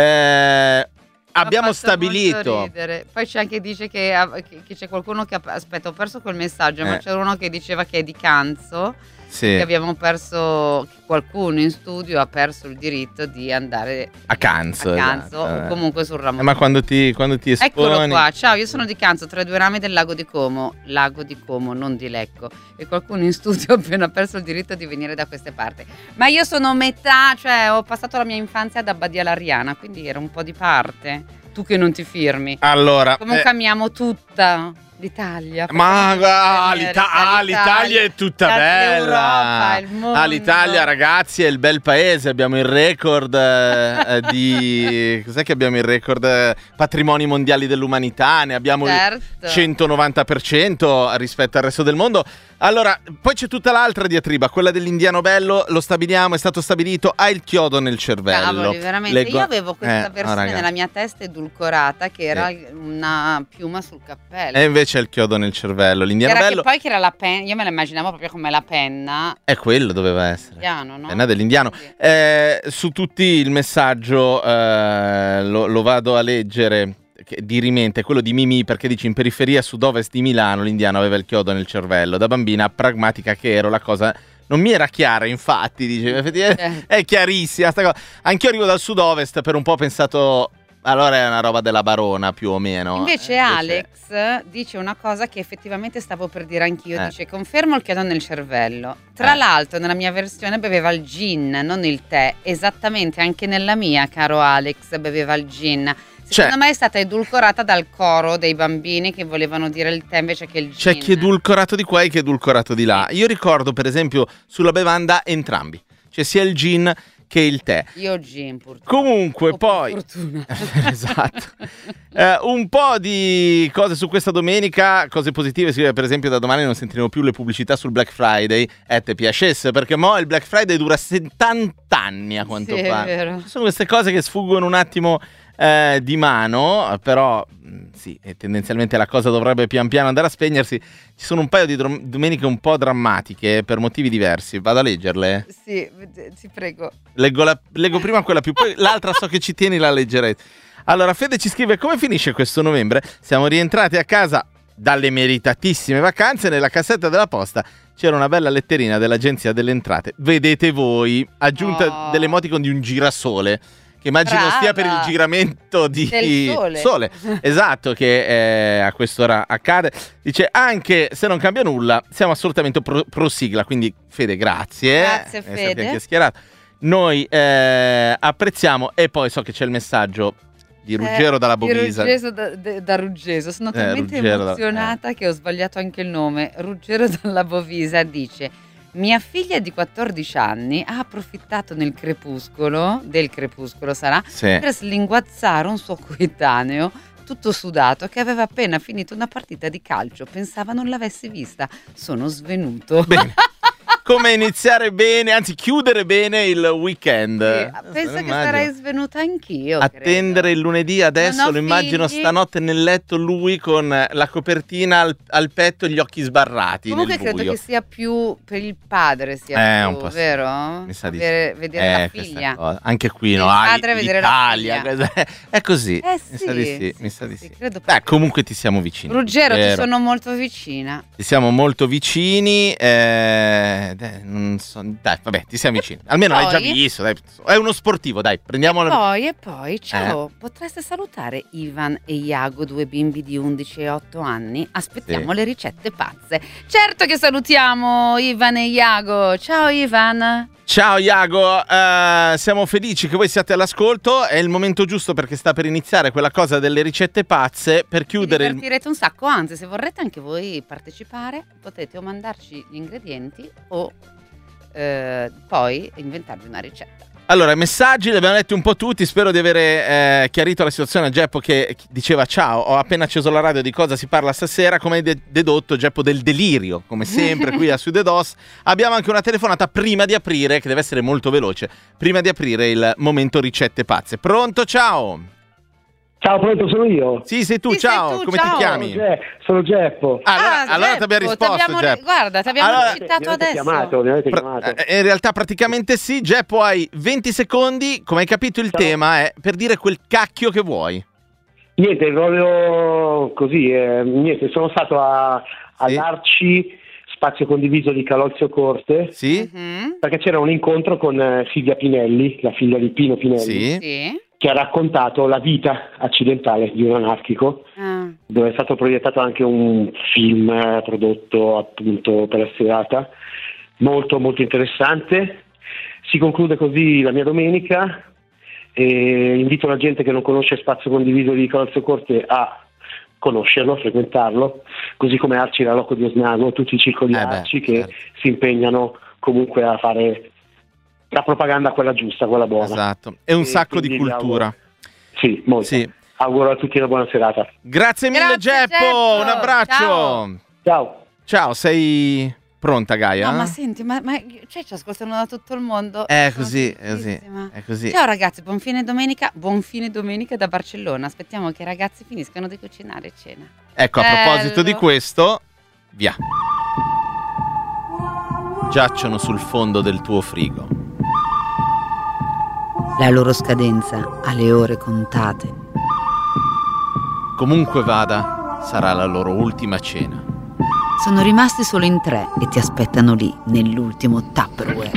[SPEAKER 1] Abbiamo stabilito.
[SPEAKER 2] Poi c'è anche dice che c'è qualcuno che aspetta, ho perso quel messaggio, ma c'era uno che diceva che è di Canzo.
[SPEAKER 1] Sì.
[SPEAKER 2] Che abbiamo perso, qualcuno in studio ha perso il diritto di andare
[SPEAKER 1] a Canzo,
[SPEAKER 2] esatto. O comunque sul ramo.
[SPEAKER 1] Ma quando ti esponi.
[SPEAKER 2] Eccolo qua, ciao, io sono di Canzo, tra i due rami del lago di Como, non di Lecco, e qualcuno in studio ha appena perso il diritto di venire da queste parti. Ma io sono metà, cioè ho passato la mia infanzia ad Abbadia l'Ariana, quindi ero un po' di parte. Tu che non ti firmi.
[SPEAKER 1] Allora,
[SPEAKER 2] comunque amiamo tutta l'Italia.
[SPEAKER 1] Ma l'Italia è tutta bella.
[SPEAKER 2] L'Europa, il mondo.
[SPEAKER 1] L'Italia, ragazzi, è il bel paese. Abbiamo il record di cos'è che abbiamo il record patrimoni mondiali dell'umanità. Ne abbiamo il 190% rispetto al resto del mondo. Allora, poi c'è tutta l'altra diatriba, quella dell'indiano bello, lo stabiliamo, è stato stabilito, ha il chiodo nel cervello.
[SPEAKER 2] Cavoli, veramente, io avevo questa versione nella mia testa edulcorata che era una piuma sul cappello.
[SPEAKER 1] E invece è il chiodo nel cervello, l'indiano bello.
[SPEAKER 2] Che poi che era la penna, io me la immaginavo proprio come la penna.
[SPEAKER 1] È quello doveva essere.
[SPEAKER 2] Indiano, no?
[SPEAKER 1] Penna dell'indiano. Su tutti il messaggio lo vado a leggere. Di rimente, quello di Mimì, perché dice: in periferia sud-ovest di Milano l'indiano aveva il chiodo nel cervello. Da bambina pragmatica che ero, la cosa non mi era chiara, infatti dice, è chiarissima sta cosa. Anch'io arrivo dal sud-ovest, per un po' ho pensato allora è una roba della Barona più o meno.
[SPEAKER 2] Invece Alex dice una cosa che effettivamente stavo per dire anch'io, dice: confermo il chiodo nel cervello. Tra l'altro nella mia versione beveva il gin, non il tè. Esattamente, anche nella mia, caro Alex, beveva il gin. Secondo me è stata edulcorata dal coro dei bambini che volevano dire il tè invece che il gin.
[SPEAKER 1] C'è chi è edulcorato di qua e chi è edulcorato di là. Io ricordo per esempio sulla bevanda entrambi, cioè sia il gin che il tè.
[SPEAKER 2] Io gin purtroppo.
[SPEAKER 1] Comunque poi
[SPEAKER 2] fortuna.
[SPEAKER 1] Esatto. Un po' di cose su questa domenica, cose positive. Scrive per esempio: da domani non sentiremo più le pubblicità sul Black Friday. Te piacesse, perché mo il Black Friday dura 70 anni a quanto pare.
[SPEAKER 2] È vero.
[SPEAKER 1] Sono queste cose che sfuggono un attimo di mano, però sì, tendenzialmente la cosa dovrebbe pian piano andare a spegnersi. Ci sono un paio di domeniche un po' drammatiche per motivi diversi. Vado a leggerle?
[SPEAKER 2] Sì, ti prego.
[SPEAKER 1] Leggo prima quella più, poi l'altra so che ci tieni, la leggerete. Allora Fede ci scrive: come finisce questo novembre? Siamo rientrati a casa dalle meritatissime vacanze. Nella cassetta della posta c'era una bella letterina dell'Agenzia delle Entrate. Vedete voi, aggiunta dell'emoticon di un girasole, che immagino stia per il giramento del sole. Esatto, che a quest'ora accade. Dice: anche se non cambia nulla, siamo assolutamente pro sigla. Quindi Fede, grazie.
[SPEAKER 2] Grazie Fede.
[SPEAKER 1] Noi apprezziamo. E poi so che c'è il messaggio di Ruggero dalla Bovisa.
[SPEAKER 2] Da Ruggero. Sono talmente emozionata che ho sbagliato anche il nome. Ruggero dalla Bovisa dice: mia figlia di 14 anni ha approfittato del crepuscolo sarà, per slinguazzare un suo coetaneo tutto sudato che aveva appena finito una partita di calcio. Pensava non l'avessi vista. Sono svenuto.
[SPEAKER 1] Bene. Come iniziare bene, anzi chiudere bene il weekend.
[SPEAKER 2] Sì, penso che sarei svenuta anch'io.
[SPEAKER 1] Attendere
[SPEAKER 2] credo.
[SPEAKER 1] Il lunedì, adesso lo immagino stanotte nel letto lui con la copertina al petto e gli occhi sbarrati.
[SPEAKER 2] Comunque
[SPEAKER 1] nel buio.
[SPEAKER 2] credo che sia più per il padre, sia più,
[SPEAKER 1] un po'
[SPEAKER 2] vero?
[SPEAKER 1] Mi sa di
[SPEAKER 2] vedere la figlia.
[SPEAKER 1] Anche qui, no?
[SPEAKER 2] Il padre vedere
[SPEAKER 1] l'Italia,
[SPEAKER 2] la figlia.
[SPEAKER 1] È così.
[SPEAKER 2] Mi sa di sì. Credo
[SPEAKER 1] Comunque ti siamo vicini.
[SPEAKER 2] Ruggero, ti sono molto vicina.
[SPEAKER 1] Ti siamo molto vicini. Non so, dai, vabbè, ti siamo vicini. Almeno l'hai già visto, dai. È uno sportivo, dai, prendiamolo.
[SPEAKER 2] E poi, ciao, potreste salutare Ivan e Iago, due bimbi di 11 e 8 anni? Aspettiamo le ricette pazze. Certo che salutiamo Ivan e Iago. Ciao Ivan.
[SPEAKER 1] Ciao Iago, siamo felici che voi siate all'ascolto, è il momento giusto perché sta per iniziare quella cosa delle ricette pazze per chiudere.
[SPEAKER 2] Vi divertirete un sacco, anzi se vorrete anche voi partecipare potete o mandarci gli ingredienti o poi inventarvi una ricetta.
[SPEAKER 1] Allora, i messaggi li abbiamo letti un po' tutti, spero di avere chiarito la situazione a Geppo che diceva ciao, ho appena acceso la radio, di cosa si parla stasera, come hai dedotto Geppo del delirio, come sempre qui a Sud e Dos. Abbiamo anche una telefonata prima di aprire, che deve essere molto veloce, prima di aprire il momento ricette pazze. Pronto, ciao!
[SPEAKER 5] Ciao, pronto, sono io?
[SPEAKER 1] Sì, sei tu, ciao, come
[SPEAKER 2] ciao.
[SPEAKER 1] ti chiami?
[SPEAKER 5] Sono Geppo.
[SPEAKER 1] Allora ti abbiamo risposto, Geppo.
[SPEAKER 2] Guarda, ti abbiamo citato adesso.
[SPEAKER 5] Mi avete chiamato.
[SPEAKER 1] In realtà praticamente sì, Geppo, hai 20 secondi, come hai capito il tema è per dire quel cacchio che vuoi.
[SPEAKER 5] Niente, volevo così, sono stato all'Arci Spazio Condiviso di Calolzio Corte.
[SPEAKER 1] Sì?
[SPEAKER 5] Perché c'era un incontro con Silvia Pinelli, la figlia di Pino Pinelli.
[SPEAKER 2] Sì.
[SPEAKER 5] Che ha raccontato la vita accidentale di un anarchico, dove è stato proiettato anche un film prodotto appunto per la serata, molto molto interessante. Si conclude così la mia domenica e invito la gente che non conosce Spazio Condiviso di Calolzio Corte a conoscerlo, a frequentarlo, così come Arci La Loco di Osnago, tutti i circoli Arci che si impegnano comunque a fare la propaganda quella giusta, quella buona.
[SPEAKER 1] Esatto, è un sacco di cultura.
[SPEAKER 5] Sì, molto. Sì. Auguro a tutti una buona serata.
[SPEAKER 1] Grazie mille Geppo, un abbraccio.
[SPEAKER 5] Ciao,
[SPEAKER 1] sei pronta Gaia?
[SPEAKER 2] No, ma senti, ma ci ascoltano da tutto il mondo.
[SPEAKER 1] È così.
[SPEAKER 2] Ciao ragazzi, buon fine domenica da Barcellona. Aspettiamo che i ragazzi finiscano di cucinare cena.
[SPEAKER 1] Ecco, a proposito di questo, via. Giacciono sul fondo del tuo frigo.
[SPEAKER 2] La loro scadenza ha le ore contate.
[SPEAKER 1] Comunque vada, sarà la loro ultima cena.
[SPEAKER 2] Sono rimasti solo in 3 e ti aspettano lì, nell'ultimo Tupperware.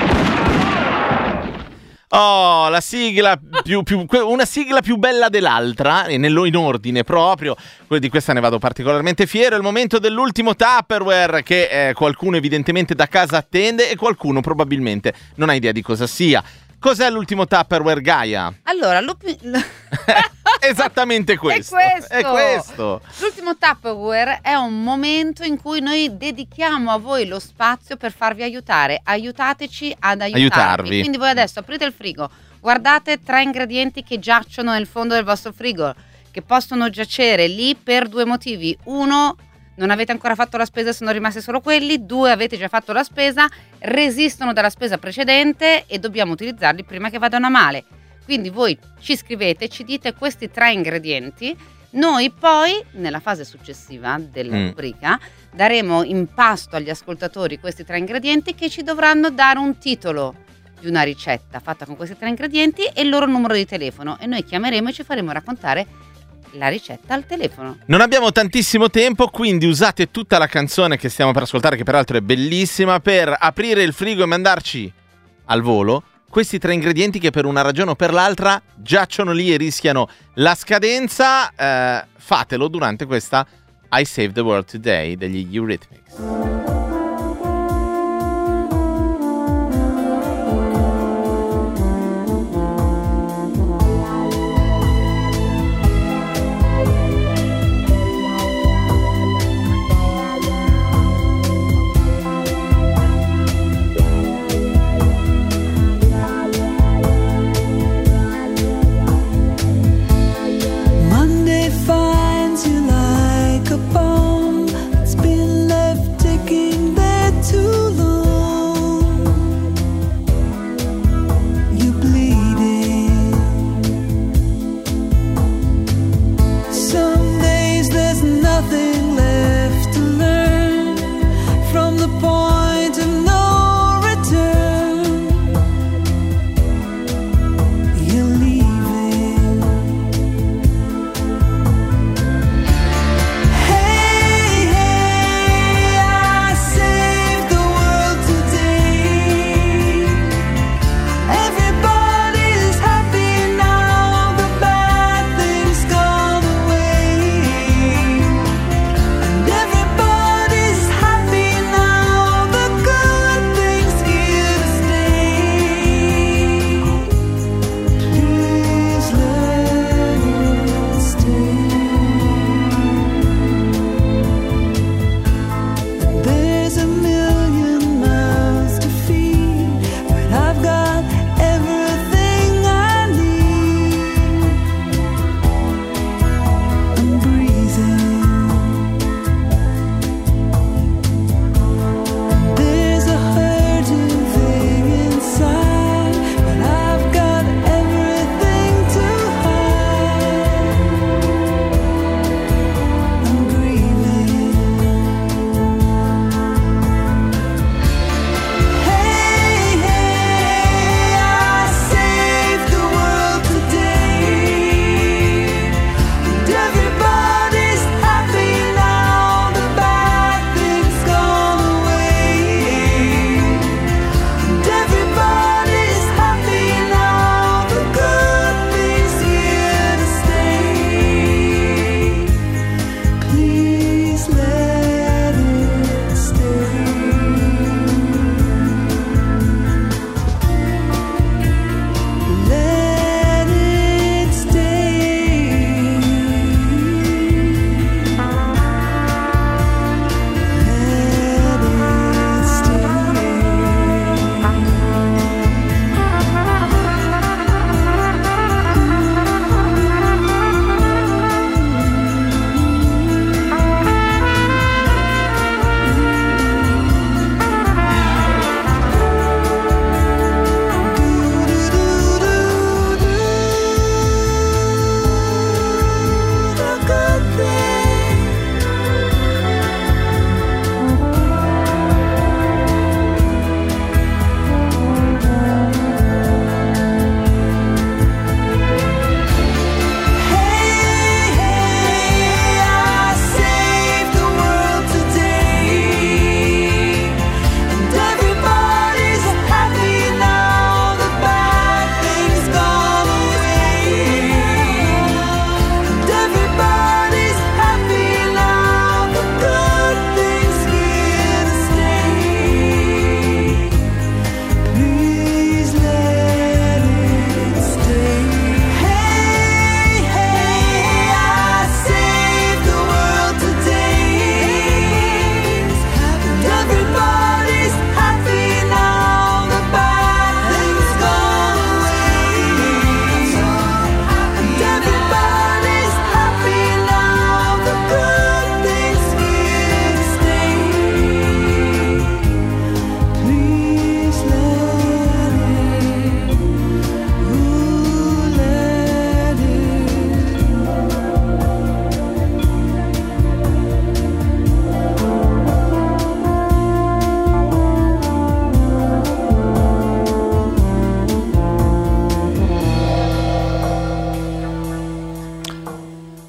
[SPEAKER 1] Oh, la sigla una sigla più bella dell'altra, in ordine proprio. Di questa ne vado particolarmente fiero. È il momento dell'ultimo Tupperware che qualcuno evidentemente da casa attende e qualcuno probabilmente non ha idea di cosa sia. Cos'è l'ultimo Tupperware, Gaia?
[SPEAKER 2] Allora,
[SPEAKER 1] esattamente questo. È questo.
[SPEAKER 2] L'ultimo Tupperware è un momento in cui noi dedichiamo a voi lo spazio per farvi aiutare. Aiutateci ad aiutarvi. Quindi voi adesso aprite il frigo, guardate 3 ingredienti che giacciono nel fondo del vostro frigo, che possono giacere lì per 2 motivi. 1, non avete ancora fatto la spesa, sono rimasti solo quelli. 2, avete già fatto la spesa, resistono dalla spesa precedente e dobbiamo utilizzarli prima che vadano a male. Quindi voi ci scrivete, ci dite questi 3 ingredienti, noi poi nella fase successiva della rubrica daremo in pasto agli ascoltatori questi 3 ingredienti che ci dovranno dare un titolo di una ricetta fatta con questi 3 ingredienti e il loro numero di telefono e noi chiameremo e ci faremo raccontare la ricetta al telefono.
[SPEAKER 1] Non abbiamo tantissimo tempo, quindi usate tutta la canzone che stiamo per ascoltare, che peraltro è bellissima, per aprire il frigo e mandarci al volo questi 3 ingredienti che per una ragione o per l'altra giacciono lì e rischiano la scadenza. Fatelo durante questa I Saved the World Today degli Eurythmics.
[SPEAKER 6] Monday finds you like a bomb that's been left ticking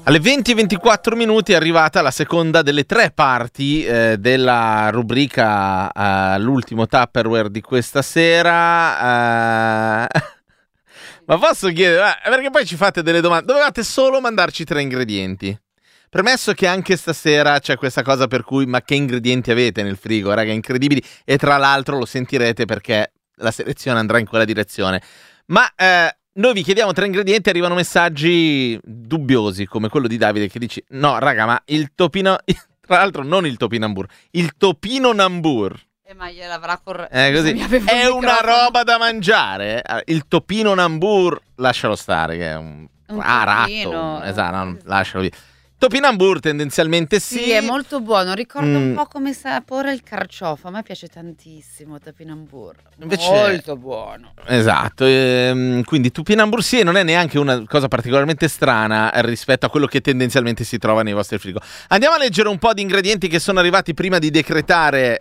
[SPEAKER 1] Alle 20:24 è arrivata la seconda delle 3 parti della rubrica l'ultimo Tupperware di questa sera. Ma posso chiedere, perché poi ci fate delle domande? Dovevate solo mandarci 3 ingredienti. Premesso che anche stasera c'è questa cosa per cui, ma che ingredienti avete nel frigo, raga, incredibili, e tra l'altro lo sentirete perché la selezione andrà in quella direzione. Ma noi vi chiediamo 3 ingredienti, arrivano messaggi dubbiosi come quello di Davide che dice no raga, ma il topino, tra l'altro non il topinambur, il topino nambur.
[SPEAKER 2] Ma gliel'avrà
[SPEAKER 1] così. È una roba da mangiare. Il topino nambur, lascialo stare, che è un ratto. Esatto, no, lascialo via. Topinambur tendenzialmente sì.
[SPEAKER 2] Sì, è molto buono. Ricorda un po' come sapore il carciofo. A me piace tantissimo topinambur.
[SPEAKER 1] Invece,
[SPEAKER 2] molto buono.
[SPEAKER 1] Esatto. Quindi topinambur sì, non è neanche una cosa particolarmente strana rispetto a quello che tendenzialmente si trova nei vostri frigo. Andiamo a leggere un po' di ingredienti che sono arrivati prima di decretare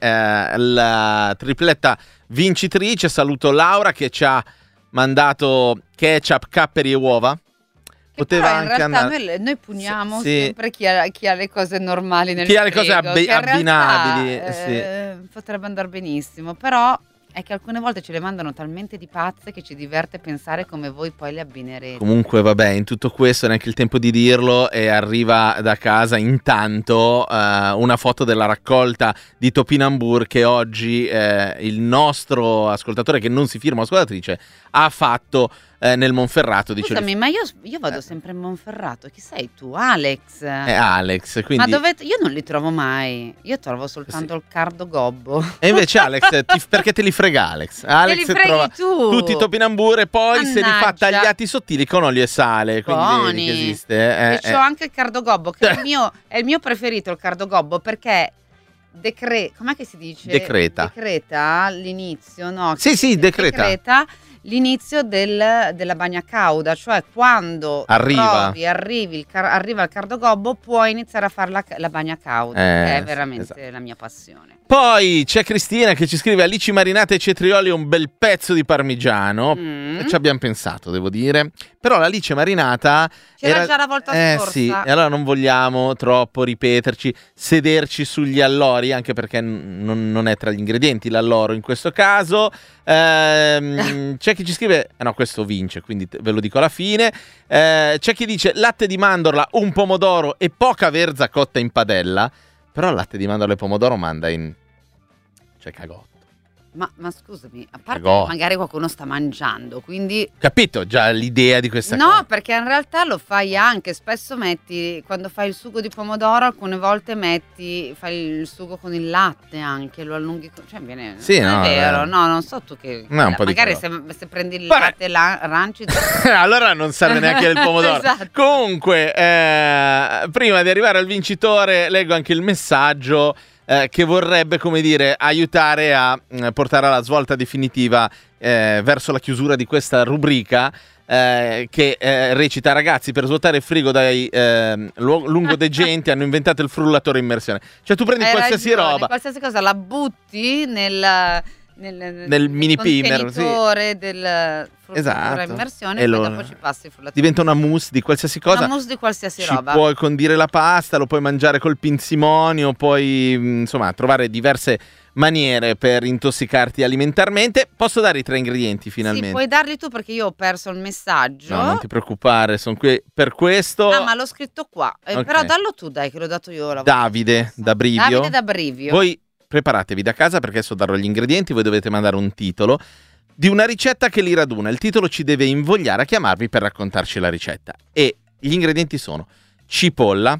[SPEAKER 1] la tripletta vincitrice. Saluto Laura che ci ha mandato ketchup, capperi e uova.
[SPEAKER 2] Poteva però in anche realtà noi puniamo sempre chi ha le cose normali nel frigo,
[SPEAKER 1] chi ha le cose abbinabili,
[SPEAKER 2] potrebbe andare benissimo, però è che alcune volte ce le mandano talmente di pazze che ci diverte pensare come voi poi le abbinerete.
[SPEAKER 1] Comunque vabbè, in tutto questo neanche il tempo di dirlo e arriva da casa intanto una foto della raccolta di topinambur che oggi il nostro ascoltatore, che non si firma ascoltatrice, ha fatto nel Monferrato.
[SPEAKER 2] Scusami, ma io vado sempre in Monferrato. Chi sei tu? Alex?
[SPEAKER 1] Alex, quindi...
[SPEAKER 2] Ma io non li trovo mai. Io trovo soltanto il cardo gobbo.
[SPEAKER 1] E invece Alex, perché te li frega Alex? Alex trova tutti i topinambur e poi se li fa tagliati sottili con olio e sale. Quindi vedi che esiste.
[SPEAKER 2] E c'ho anche il cardo gobbo, che è il mio preferito, il cardo gobbo, perché... com'è che si dice?
[SPEAKER 1] Decreta
[SPEAKER 2] l'inizio, no?
[SPEAKER 1] Sì, decreta
[SPEAKER 2] l'inizio della bagna cauda, cioè quando arriva il cardo gobbo puoi iniziare a fare la bagna cauda, che è veramente la mia passione.
[SPEAKER 1] Poi c'è Cristina che ci scrive alici marinate e cetrioli e un bel pezzo di parmigiano. Ci abbiamo pensato, devo dire. Però l'alice marinata
[SPEAKER 2] c'era già la volta scorsa.
[SPEAKER 1] Sì, e allora non vogliamo troppo ripeterci, sederci sugli allori, anche perché non è tra gli ingredienti l'alloro in questo caso. C'è chi ci scrive, no, questo vince, quindi ve lo dico alla fine. C'è chi dice latte di mandorla, un pomodoro e poca verza cotta in padella. Però il latte di mandorla e pomodoro manda in... cioè cagotto.
[SPEAKER 2] Ma scusami, a parte che magari qualcuno sta mangiando, quindi...
[SPEAKER 1] Capito già l'idea di questa cosa?
[SPEAKER 2] No, perché in realtà lo fai anche, spesso quando fai il sugo di pomodoro, alcune volte fai il sugo con il latte anche, lo allunghi, cioè viene...
[SPEAKER 1] Sì,
[SPEAKER 2] non è vero, no, non so tu che...
[SPEAKER 1] No, un po'
[SPEAKER 2] magari se prendi il latte ranci...
[SPEAKER 1] allora non serve neanche il pomodoro.
[SPEAKER 2] Esatto.
[SPEAKER 1] Comunque, prima di arrivare al vincitore, leggo anche il messaggio... che vorrebbe, come dire, aiutare a portare alla svolta definitiva verso la chiusura di questa rubrica che recita: ragazzi, per svuotare il frigo dai lungodegenti hanno inventato il frullatore in immersione. Cioè tu prendi qualsiasi roba,
[SPEAKER 2] qualsiasi cosa la butti nel
[SPEAKER 1] mini primer
[SPEAKER 2] del frullatore a immersione e poi dopo ci passi il frullatore.
[SPEAKER 1] Diventa una mousse di qualsiasi cosa.
[SPEAKER 2] Una mousse di qualsiasi roba.
[SPEAKER 1] Puoi condire la pasta, lo puoi mangiare col pinzimonio, puoi insomma trovare diverse maniere per intossicarti alimentarmente. Posso dare i 3 ingredienti finalmente?
[SPEAKER 2] Sì, puoi darli tu perché io ho perso il messaggio.
[SPEAKER 1] No, non ti preoccupare, sono qui per questo.
[SPEAKER 2] Ah, ma l'ho scritto qua. Okay. Però dallo tu, dai, che l'ho dato io.
[SPEAKER 1] Davide da Brivio. Voi preparatevi da casa perché adesso darò gli ingredienti, voi dovete mandare un titolo di una ricetta che li raduna. Il titolo ci deve invogliare a chiamarvi per raccontarci la ricetta. E gli ingredienti sono cipolla,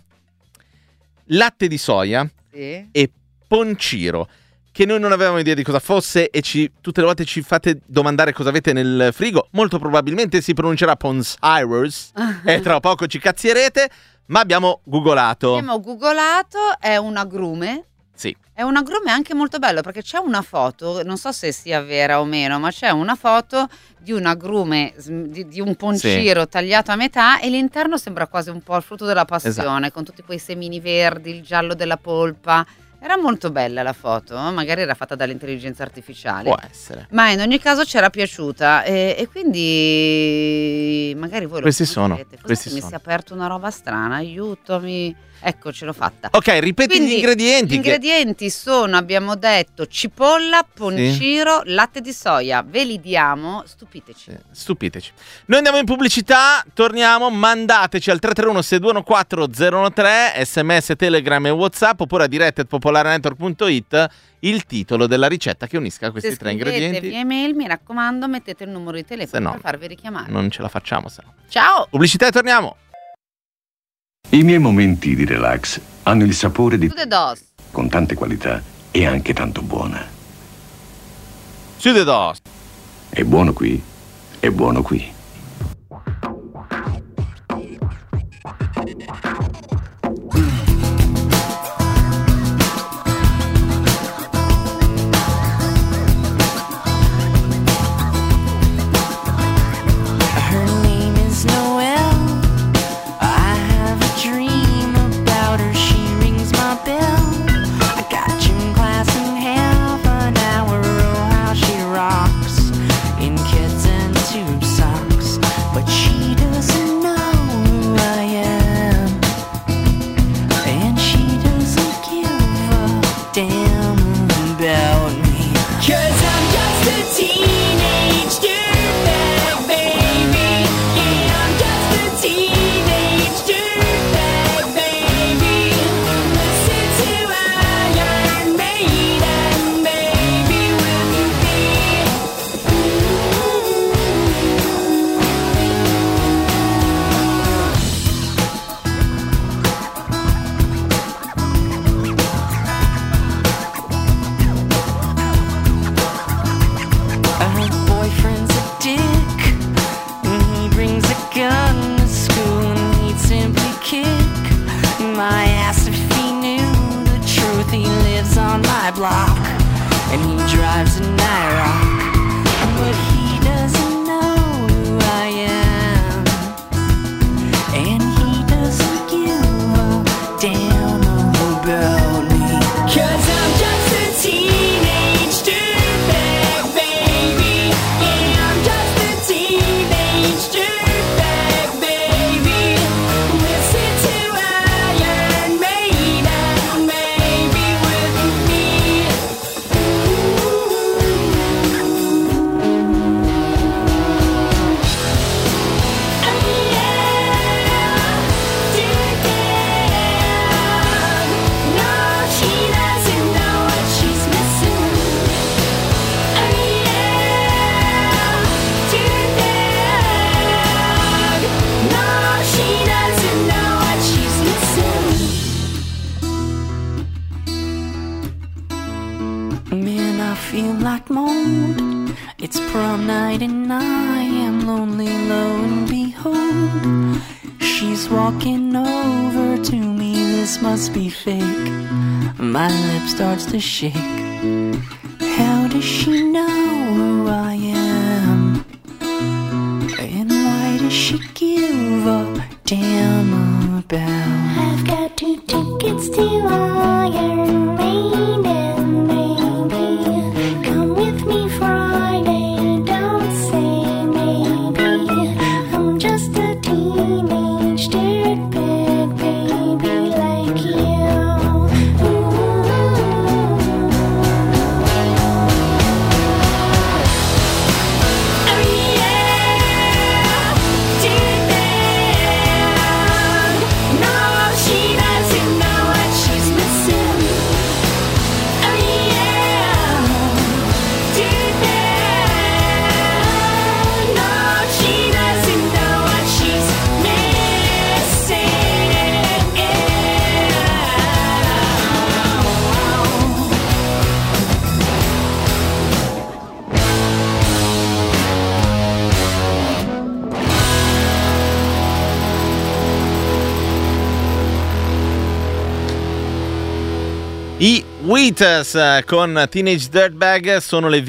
[SPEAKER 1] latte di soia e ponciro, che noi non avevamo idea di cosa fosse e tutte le volte ci fate domandare cosa avete nel frigo. Molto probabilmente si pronuncerà Poncirus e tra poco ci cazzierete, ma abbiamo googolato.
[SPEAKER 2] È un agrume.
[SPEAKER 1] Sì.
[SPEAKER 2] È un agrume anche molto bello perché c'è una foto, non so se sia vera o meno, ma c'è una foto di un agrume, di un ponciro tagliato a metà e l'interno sembra quasi un po' il frutto della passione, con tutti quei semini verdi, il giallo della polpa. Era molto bella la foto, magari era fatta dall'intelligenza artificiale.
[SPEAKER 1] Può essere.
[SPEAKER 2] Ma in ogni caso c'era piaciuta e quindi magari voi lo conoscete.
[SPEAKER 1] Questi
[SPEAKER 2] mi si è aperto una roba strana, aiutami. Ecco, ce l'ho fatta.
[SPEAKER 1] Ok, ripeti
[SPEAKER 2] quindi,
[SPEAKER 1] gli ingredienti.
[SPEAKER 2] Gli ingredienti sono, abbiamo detto, cipolla, ponciro, latte di soia. Ve li diamo, stupiteci.
[SPEAKER 1] Stupiteci. Noi andiamo in pubblicità, torniamo, mandateci al 331-624-013, sms, telegram e whatsapp, oppure a diretta@popolarenetwork.it il titolo della ricetta che unisca questi tre ingredienti.
[SPEAKER 2] Se via email, mi raccomando, mettete il numero di telefono per farvi richiamare.
[SPEAKER 1] Non ce la facciamo, se no.
[SPEAKER 2] Ciao!
[SPEAKER 1] Pubblicità e torniamo.
[SPEAKER 6] I miei momenti di relax hanno il sapore di
[SPEAKER 2] Sudedos,
[SPEAKER 6] con tante qualità e anche tanto buona.
[SPEAKER 1] Sudedos.
[SPEAKER 6] È buono qui, è buono qui.
[SPEAKER 7] Starts to shake. How does she know who I am? And why does she give a damn about? I've got 2 tickets to Iron Maiden, baby. Come with me Friday, don't say maybe. I'm just a teenage dirtbag baby like you.
[SPEAKER 1] I Wheatus con Teenage Dirtbag, sono le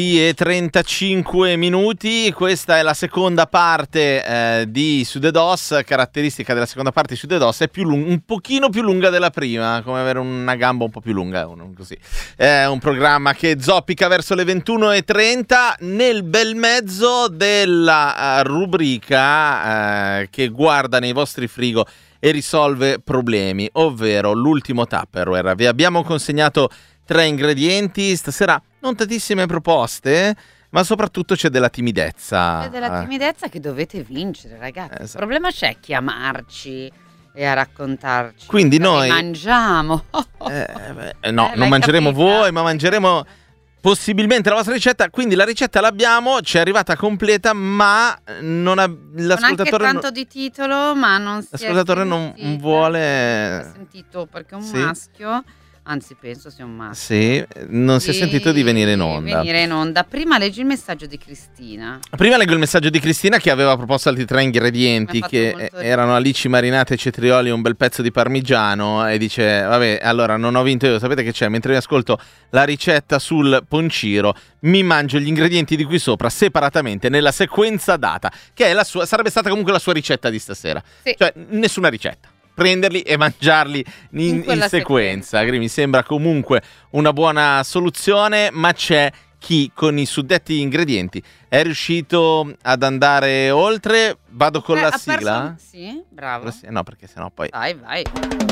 [SPEAKER 1] 20:35. Questa è la seconda parte di Su The DOS. Caratteristica della seconda parte di Su The DOS è un pochino più lunga della prima, come avere una gamba un po' più lunga, così. È un programma che zoppica verso le 21:30 nel bel mezzo della rubrica che guarda nei vostri frigo e risolve problemi, ovvero l'ultimo Tupperware. Vi abbiamo consegnato 3 ingredienti, stasera non tantissime proposte, ma soprattutto c'è della timidezza.
[SPEAKER 2] C'è della timidezza che dovete vincere, ragazzi. Il problema c'è chiamarci e a raccontarci.
[SPEAKER 1] Quindi noi
[SPEAKER 2] mangiamo.
[SPEAKER 1] No, non mangeremo voi, ma mangeremo possibilmente la vostra ricetta. Quindi la ricetta l'abbiamo, ci è arrivata completa, ma l'ascoltatore
[SPEAKER 2] con anche tanto di titolo, ma non si
[SPEAKER 1] l'ascoltatore non vuole.
[SPEAKER 2] Non si è sentito perché è un maschio. Anzi, penso sia un maschio.
[SPEAKER 1] Sì, non si è sentito di venire in onda.
[SPEAKER 2] Prima leggi il messaggio di Cristina.
[SPEAKER 1] Prima leggo il messaggio di Cristina, che aveva proposto altri 3 ingredienti, che erano alici marinate, cetrioli e un bel pezzo di parmigiano. E dice, vabbè, allora non ho vinto io. Sapete che c'è? Mentre vi ascolto la ricetta sul ponciro, mi mangio gli ingredienti di qui sopra separatamente nella sequenza data, che è sarebbe stata comunque la sua ricetta di stasera. Sì. Cioè, nessuna ricetta. Prenderli e mangiarli in sequenza. Mi sembra comunque una buona soluzione, ma c'è chi con i suddetti ingredienti è riuscito ad andare oltre. Vado con la sigla?
[SPEAKER 2] Sì, bravo.
[SPEAKER 1] No, perché sennò poi...
[SPEAKER 2] Vai.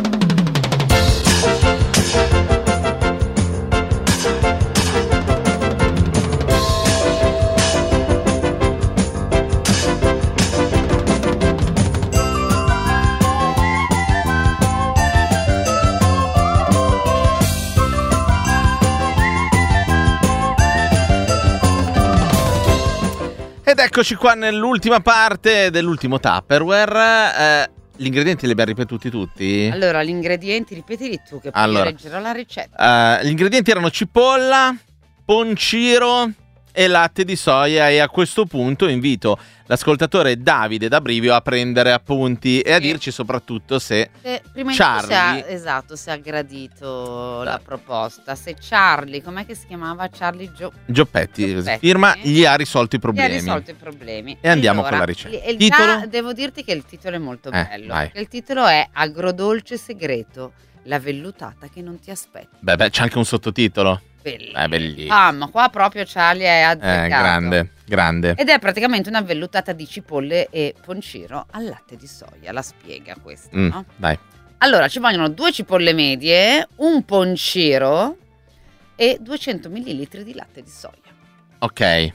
[SPEAKER 1] Ed eccoci qua nell'ultima parte dell'ultimo Tupperware. Gli ingredienti li abbiamo ripetuti tutti?
[SPEAKER 2] Allora, gli ingredienti, ripetili tu che poi io leggerò la ricetta.
[SPEAKER 1] Gli ingredienti erano cipolla, ponciro e latte di soia, e a questo punto invito l'ascoltatore Davide da Brivio a prendere appunti e a dirci soprattutto se Charlie
[SPEAKER 2] se ha gradito la proposta, se Charlie, com'è che si chiamava? Charlie
[SPEAKER 1] Gioppetti, firma, gli ha risolto i problemi. E andiamo con la ricetta.
[SPEAKER 2] Titolo? Devo dirti che il titolo è molto bello. Il titolo è Agrodolce segreto, la vellutata che non ti aspetta.
[SPEAKER 1] Beh, c'è anche un sottotitolo.
[SPEAKER 2] Bellissimo. Ma qua proprio Charlie è azzeccato.
[SPEAKER 1] Grande.
[SPEAKER 2] Ed è praticamente una vellutata di cipolle e ponciro al latte di soia. La spiega questa, no?
[SPEAKER 1] Dai.
[SPEAKER 2] Allora, ci vogliono 2 cipolle medie, un ponciro e 200 ml di latte di soia.
[SPEAKER 1] Ok.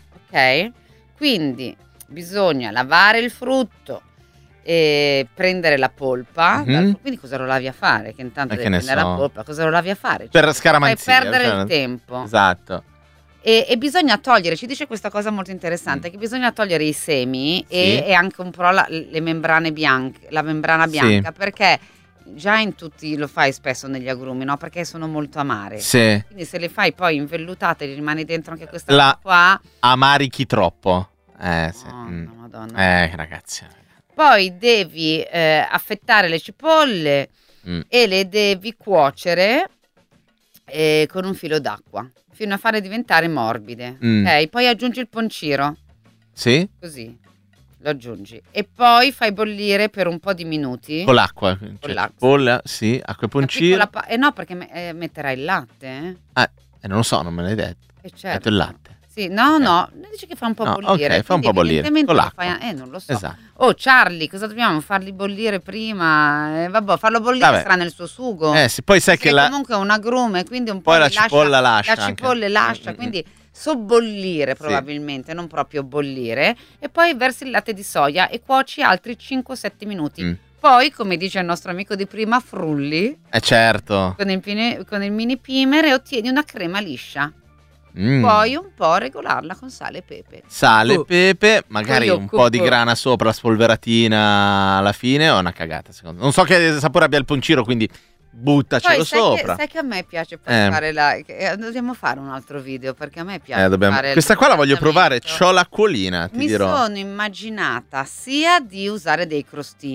[SPEAKER 2] Quindi bisogna lavare il frutto e prendere la polpa. Quindi cosa lo lavi a fare? Che intanto devi prendere la polpa, cosa lo lavi a fare?
[SPEAKER 1] Per scaramanzia.
[SPEAKER 2] Per perdere il tempo.
[SPEAKER 1] Esatto.
[SPEAKER 2] E bisogna togliere, ci dice questa cosa molto interessante, che bisogna togliere i semi e anche un po' le membrane bianche, la membrana bianca, perché già in tutti lo fai spesso negli agrumi, no? Perché sono molto amare.
[SPEAKER 1] Sì.
[SPEAKER 2] Quindi se le fai poi invellutate, gli rimane dentro anche questa cosa qua.
[SPEAKER 1] Amarichi troppo. Sì.
[SPEAKER 2] No, Madonna.
[SPEAKER 1] Ragazzi.
[SPEAKER 2] Poi devi affettare le cipolle e le devi cuocere con un filo d'acqua fino a farle diventare morbide. Ok, poi aggiungi il ponciro.
[SPEAKER 1] Sì.
[SPEAKER 2] Così lo aggiungi e poi fai bollire per un po' di minuti.
[SPEAKER 1] Con l'acqua. Cipolla, sì, acqua e ponciro.
[SPEAKER 2] No, perché metterai il latte.
[SPEAKER 1] Non lo so, non me l'hai detto.
[SPEAKER 2] Certo.
[SPEAKER 1] Il latte.
[SPEAKER 2] Sì, no, dice che fa un po' bollire.
[SPEAKER 1] Ok, fa un po' bollire con l'acqua.
[SPEAKER 2] Non lo so.
[SPEAKER 1] Esatto.
[SPEAKER 2] Oh, Charlie, cosa dobbiamo? Farli bollire prima? Vabbè, farlo bollire sarà nel suo sugo.
[SPEAKER 1] Sì, poi sai che
[SPEAKER 2] comunque è un agrume, quindi un po'
[SPEAKER 1] poi la cipolla lascia.
[SPEAKER 2] La cipolla lascia, quindi sobbollire probabilmente, non proprio bollire. E poi versi il latte di soia e cuoci altri 5-7 minuti. Poi, come dice il nostro amico di prima, frulli.
[SPEAKER 1] Certo.
[SPEAKER 2] Con il mini pimer e ottieni una crema liscia. Puoi un po' regolarla con sale e pepe.
[SPEAKER 1] Pepe, magari un po' di grana sopra, spolveratina alla fine, o una cagata secondo me. Non so che sapore abbia il ponciro, quindi buttacelo sopra.
[SPEAKER 2] Sai che a me piace fare dobbiamo fare un altro video, perché a me piace fare
[SPEAKER 1] questa qua la voglio provare, c'ho l'acquolina, ti dirò.
[SPEAKER 2] Mi sono immaginata sia di usare dei crostini.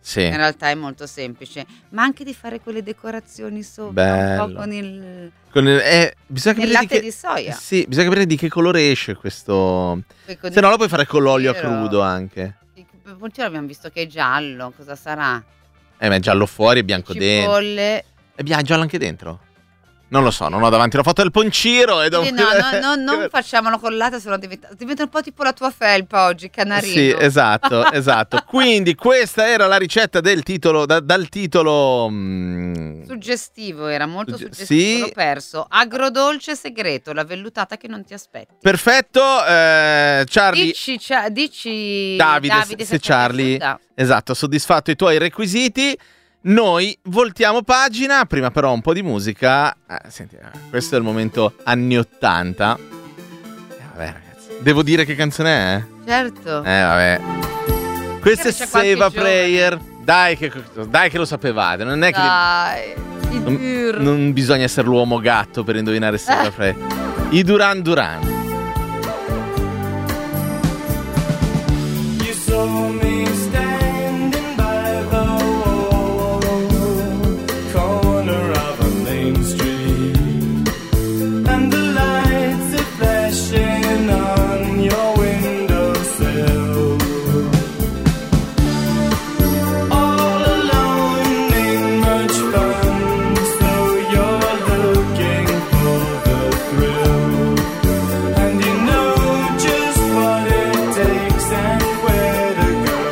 [SPEAKER 1] Sì.
[SPEAKER 2] In realtà è molto semplice, ma anche di fare quelle decorazioni sopra,
[SPEAKER 1] Bello.
[SPEAKER 2] un po' con il
[SPEAKER 1] bisogna capire
[SPEAKER 2] latte di soia.
[SPEAKER 1] Sì, bisogna capire di che colore esce questo. Se no lo puoi fare con l'olio a crudo anche.
[SPEAKER 2] Il peperoncino abbiamo visto che è giallo, cosa sarà?
[SPEAKER 1] Ma è giallo fuori e bianco dentro.
[SPEAKER 2] Cipolle.
[SPEAKER 1] È giallo anche dentro? Non lo so, non ho davanti la foto del Ponciro e
[SPEAKER 2] Sì, non facciamolo con latte, sennò diventa un po' tipo la tua felpa oggi, canarino.
[SPEAKER 1] Sì, esatto. Quindi questa era la ricetta del titolo, dal titolo
[SPEAKER 2] suggestivo, era molto suggestivo, l'ho perso. Agrodolce segreto, la vellutata che non ti aspetti.
[SPEAKER 1] Perfetto, Charlie.
[SPEAKER 2] Dici
[SPEAKER 1] Davide se Charlie, esatto, ha soddisfatto i tuoi requisiti. Noi voltiamo pagina, prima però un po' di musica. Senti, questo è il momento anni 80. Vabbè ragazzi, devo dire che canzone è?
[SPEAKER 2] Certo.
[SPEAKER 1] Vabbè. Questo è Save a Prayer. Dai che lo sapevate, non è che non bisogna essere l'uomo gatto per indovinare Save a Prayer. I Duran Duran.
[SPEAKER 8] You saw me standing by the corner of a main street, and the lights are flashing on your windowsill. All alone ain't much fun, so you're looking for the thrill, and you know just what it takes and where to go.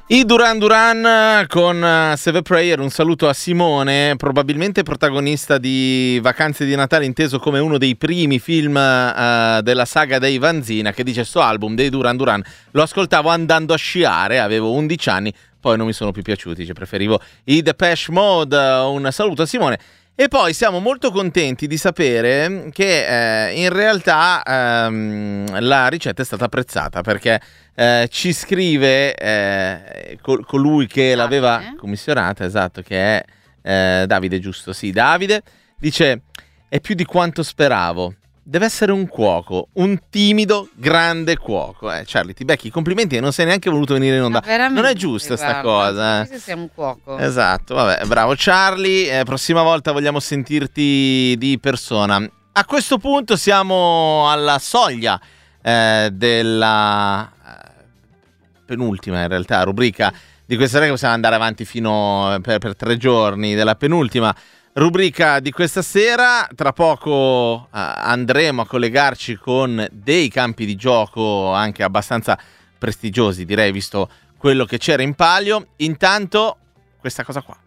[SPEAKER 1] I Duran Duran con Save a Prayer. Un saluto a Simone, probabilmente protagonista di Vacanze di Natale, inteso come uno dei primi film della saga dei Vanzina, che dice: sto album dei Duran Duran lo ascoltavo andando a sciare, avevo 11 anni, poi non mi sono più piaciuti, preferivo i Depeche Mode. Un saluto a Simone. E poi siamo molto contenti di sapere che in realtà la ricetta è stata apprezzata, perché ci scrive colui che l'aveva commissionata, esatto, che è Davide, giusto? Sì, Davide, dice: è più di quanto speravo. Deve essere un cuoco, un timido, grande cuoco. Charlie, ti becchi i complimenti e non sei neanche voluto venire in onda. Non è giusta sta cosa.
[SPEAKER 2] Se sei un cuoco.
[SPEAKER 1] Esatto, vabbè, bravo Charlie. Prossima volta vogliamo sentirti di persona. A questo punto siamo alla soglia della penultima, in realtà, rubrica di questa sera, che possiamo andare avanti fino per 3 giorni, della penultima rubrica di questa sera. Tra poco andremo a collegarci con dei campi di gioco anche abbastanza prestigiosi, direi, visto quello che c'era in palio. Intanto questa cosa qua.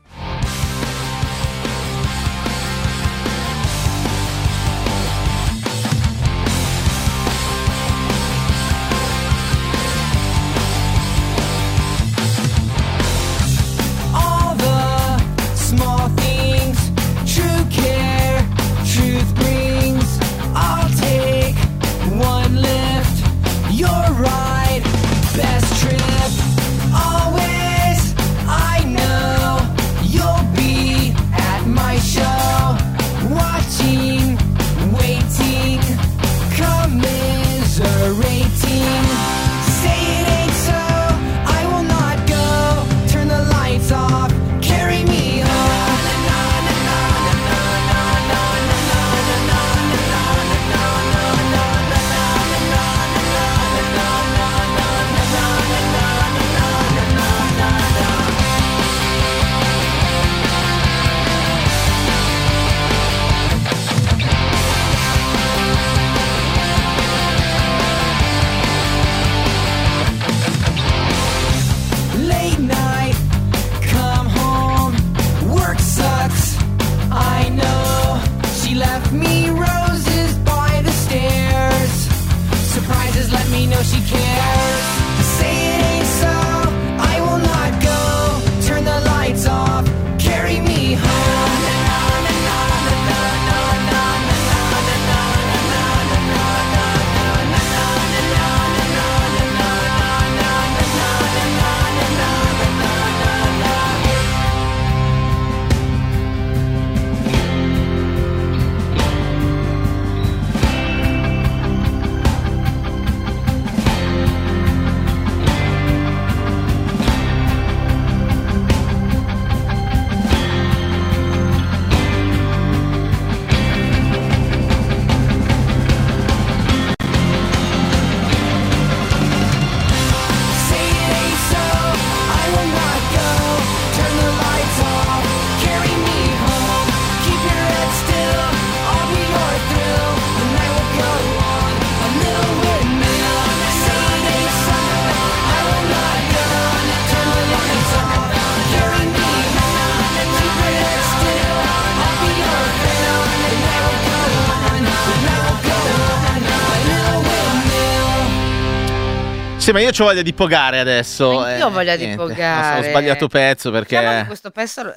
[SPEAKER 1] Sì, ma io c'ho voglia di pogare adesso.
[SPEAKER 2] Anch'io ho voglia di pogare.
[SPEAKER 1] Ho sbagliato pezzo perché...
[SPEAKER 2] Diciamo che questo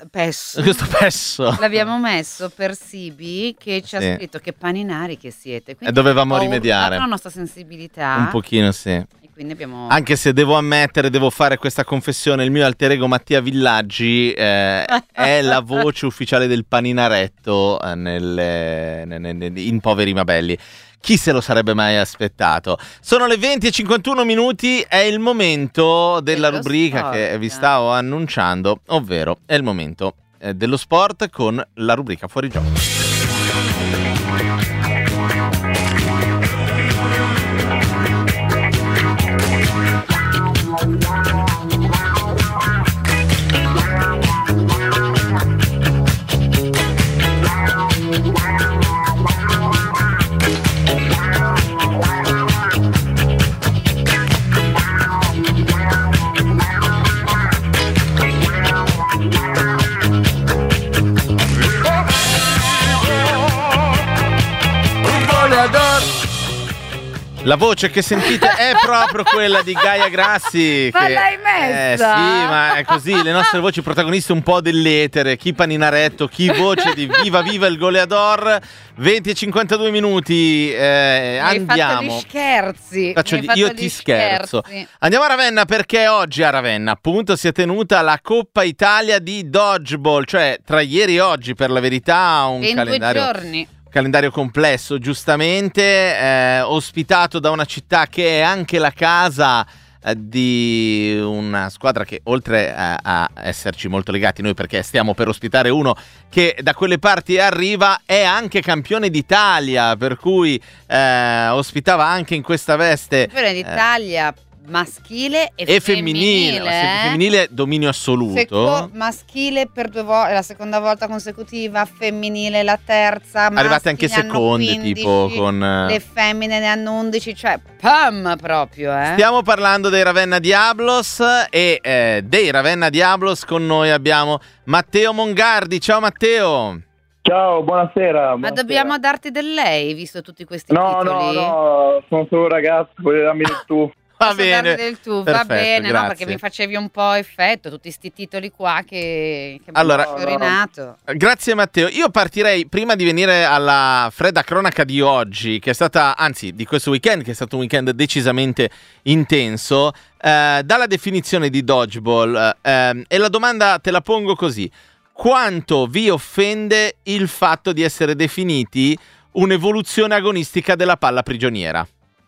[SPEAKER 1] pezzo
[SPEAKER 2] l'abbiamo messo per Sibi, che ci ha scritto che paninari che siete.
[SPEAKER 1] E dovevamo rimediare.
[SPEAKER 2] La nostra sensibilità.
[SPEAKER 1] Un pochino, sì.
[SPEAKER 2] E quindi abbiamo...
[SPEAKER 1] Anche se devo ammettere, devo fare questa confessione, il mio alter ego Mattia Villaggi è la voce ufficiale del paninaretto in Poveri ma Belli. Chi se lo sarebbe mai aspettato? Sono le 20:51, è il momento della rubrica sport che vi stavo annunciando, ovvero è il momento dello sport con la rubrica Fuori Gioco. La voce che sentite è proprio quella di Gaia Grassi.
[SPEAKER 2] Ma l'hai messa?
[SPEAKER 1] Sì, ma è così, le nostre voci protagoniste un po' dell'etere, chi Paninaretto, chi voce di Viva Viva il Goleador. 20 e 52 minuti, andiamo.
[SPEAKER 2] Hai fatto gli scherzi.
[SPEAKER 1] Io ti scherzo. Andiamo a Ravenna perché oggi a Ravenna appunto si è tenuta la Coppa Italia di Dodgeball, cioè tra ieri e oggi per la verità un calendario...
[SPEAKER 2] 2 giorni.
[SPEAKER 1] Calendario complesso, giustamente, ospitato da una città che è anche la casa di una squadra che oltre a esserci molto legati noi perché stiamo per ospitare uno che da quelle parti arriva, è anche campione d'Italia, per cui ospitava anche in questa veste
[SPEAKER 2] Campione d'Italia maschile e femminile.
[SPEAKER 1] Femminile dominio assoluto.
[SPEAKER 2] Maschile per 2 volte, la seconda volta consecutiva, femminile la terza.
[SPEAKER 1] Arrivate anche seconde
[SPEAKER 2] 15,
[SPEAKER 1] tipo con
[SPEAKER 2] le femmine ne hanno 11, cioè pam proprio.
[SPEAKER 1] Stiamo parlando dei Ravenna Diablos e dei Ravenna Diablos con noi abbiamo Matteo Mongardi. Ciao Matteo.
[SPEAKER 9] Ciao, buonasera.
[SPEAKER 2] Ma dobbiamo darti del lei, visto tutti questi titoli?
[SPEAKER 9] No, sono solo un ragazzo, puoi darmi del tu.
[SPEAKER 1] Va bene,
[SPEAKER 2] del tu,
[SPEAKER 1] perfetto,
[SPEAKER 2] va bene,
[SPEAKER 1] grazie.
[SPEAKER 2] no, perché mi facevi un po' effetto tutti sti titoli qua che
[SPEAKER 1] allora,
[SPEAKER 2] mi sciorinato.
[SPEAKER 1] Grazie Matteo, io partirei prima di venire alla fredda cronaca di oggi, che è stata, anzi di questo weekend, che è stato un weekend decisamente intenso, dalla definizione di Dodgeball, e la domanda te la pongo così: quanto vi offende il fatto di essere definiti un'evoluzione agonistica della palla prigioniera?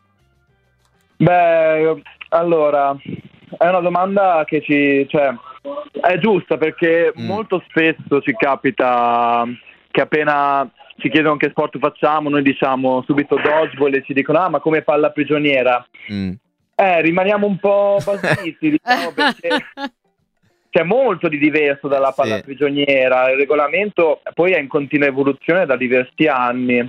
[SPEAKER 9] Beh, allora, è una domanda che è giusta perché molto spesso ci capita che appena ci chiedono che sport facciamo, noi diciamo subito dodgeball e ci dicono ma come palla prigioniera? Rimaniamo un po' basiti, diciamo, perché c'è molto di diverso dalla palla prigioniera. Il regolamento poi è in continua evoluzione da diversi anni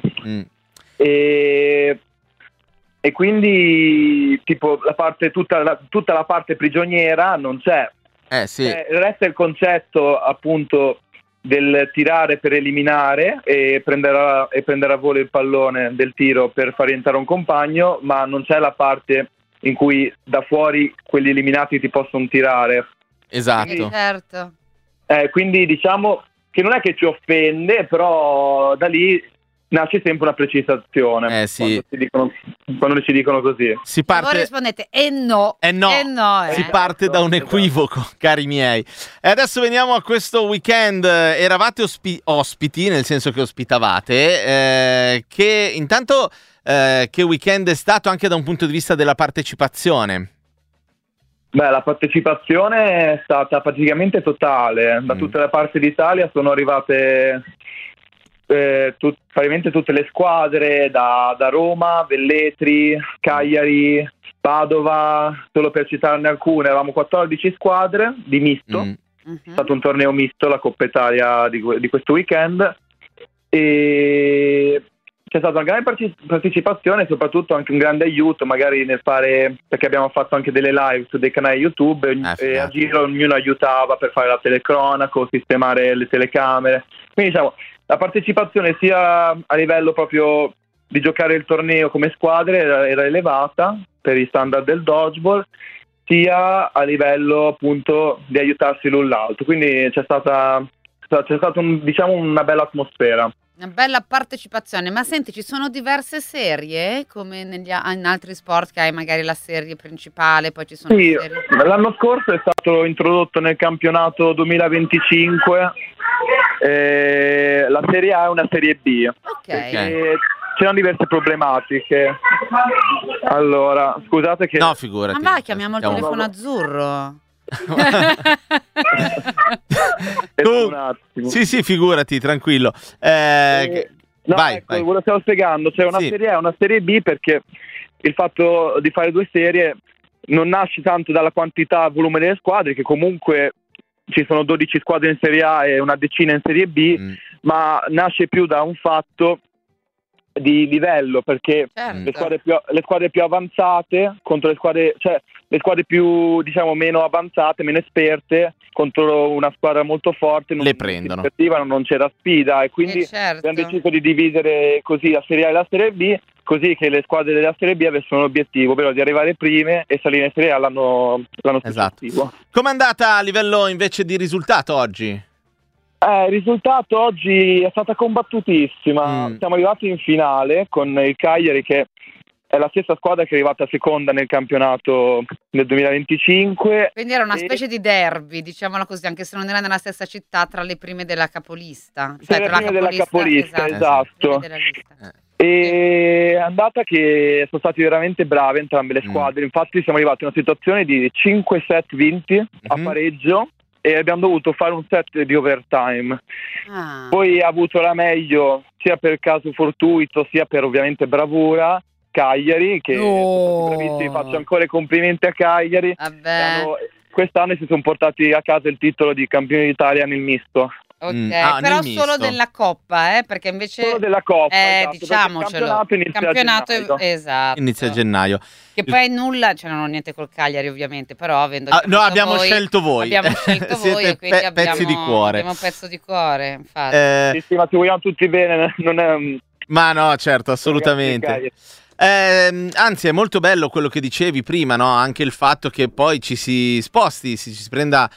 [SPEAKER 9] e quindi tipo tutta la parte prigioniera non c'è. Resta il concetto appunto del tirare per eliminare e prendere a volo il pallone del tiro per far rientrare un compagno, ma non c'è la parte in cui da fuori quelli eliminati ti possono tirare.
[SPEAKER 1] Esatto.
[SPEAKER 2] Certo.
[SPEAKER 9] Quindi diciamo che non è che ci offende, però da lì nasce sempre una precisazione quando ci dicono così.
[SPEAKER 1] Si parte...
[SPEAKER 2] Voi rispondete no.
[SPEAKER 1] Si parte da un equivoco, cari miei. E adesso veniamo a questo weekend. Eravate ospiti, nel senso che ospitavate, che intanto che weekend è stato anche da un punto di vista della partecipazione?
[SPEAKER 9] Beh, la partecipazione è stata praticamente totale. Da tutte le parti d'Italia sono arrivate praticamente tutte le squadre, da Roma, Velletri, Cagliari, Padova, solo per citarne alcune. Eravamo 14 squadre di misto, è stato un torneo misto, la Coppa Italia di questo weekend, e c'è stata una grande partecipazione e soprattutto anche un grande aiuto magari nel fare, perché abbiamo fatto anche delle live su dei canali YouTube e a giro ognuno aiutava per fare la telecronaca o sistemare le telecamere. Quindi diciamo la partecipazione sia a livello proprio di giocare il torneo come squadre era elevata per i standard del dodgeball, sia a livello appunto di aiutarsi l'un l'altro. Quindi c'è stata una bella atmosfera.
[SPEAKER 2] Una bella partecipazione. Ma senti, ci sono diverse serie come in altri sport, che hai magari la serie principale, poi ci sono
[SPEAKER 9] serie.
[SPEAKER 2] L'anno
[SPEAKER 9] scorso è stato introdotto nel campionato 2025 la Serie A e una Serie B. C'erano diverse problematiche. Allora, scusate che...
[SPEAKER 1] No, figurati.
[SPEAKER 2] Ma chiamiamo il telefono azzurro.
[SPEAKER 1] Sì, figurati, tranquillo. Vai.
[SPEAKER 9] Ve lo stavo spiegando. C'è una Serie A e una Serie B, perché il fatto di fare 2 serie non nasce tanto dalla quantità e volume delle squadre, che comunque ci sono 12 squadre in Serie A e una decina in Serie B, ma nasce più da un fatto di livello, perché le squadre più avanzate contro le squadre più, diciamo, meno avanzate, meno esperte, contro una squadra molto forte
[SPEAKER 1] le prendono.
[SPEAKER 9] Non c'era sfida, e quindi abbiamo deciso di dividere così la Serie A e la Serie B, così che le squadre della Serie B avessero l'obiettivo però di arrivare prime e salire in Serie A l'anno successivo.
[SPEAKER 1] Com'è andata a livello invece di risultato oggi?
[SPEAKER 9] Il risultato oggi è stata combattutissima. Siamo arrivati in finale con il Cagliari, che è la stessa squadra che è arrivata seconda nel campionato nel 2025.
[SPEAKER 2] Quindi era una specie di derby, diciamolo così, anche se non era nella stessa città, tra le prime della capolista.
[SPEAKER 9] Tra le prime della capolista, esatto. E è andata che sono stati veramente brave entrambe le squadre. Infatti siamo arrivati in una situazione di 5 set vinti a pareggio e abbiamo dovuto fare un set di overtime. Poi ha avuto la meglio sia per caso fortuito sia per ovviamente bravura Cagliari, che sono stati bravissimi. Faccio ancora i complimenti a Cagliari. Quest'anno si sono portati a casa il titolo di campione d'Italia nel misto.
[SPEAKER 2] Ok, però solo della Coppa, perché invece
[SPEAKER 9] solo della Coppa, esatto,
[SPEAKER 2] diciamocelo.
[SPEAKER 9] Il campionato
[SPEAKER 1] inizia a gennaio.
[SPEAKER 2] Che poi nulla, cioè non ho niente col Cagliari ovviamente, però avendo
[SPEAKER 1] no, abbiamo scelto voi.
[SPEAKER 2] Abbiamo scelto voi e quindi
[SPEAKER 1] pezzi di cuore.
[SPEAKER 2] Abbiamo un pezzo di cuore, infatti.
[SPEAKER 9] Sì, ma ti vogliamo tutti bene, non è...
[SPEAKER 1] Ma no, certo, assolutamente. Anzi, è molto bello quello che dicevi prima, no? Anche il fatto che poi ci si sposti, ci si prenda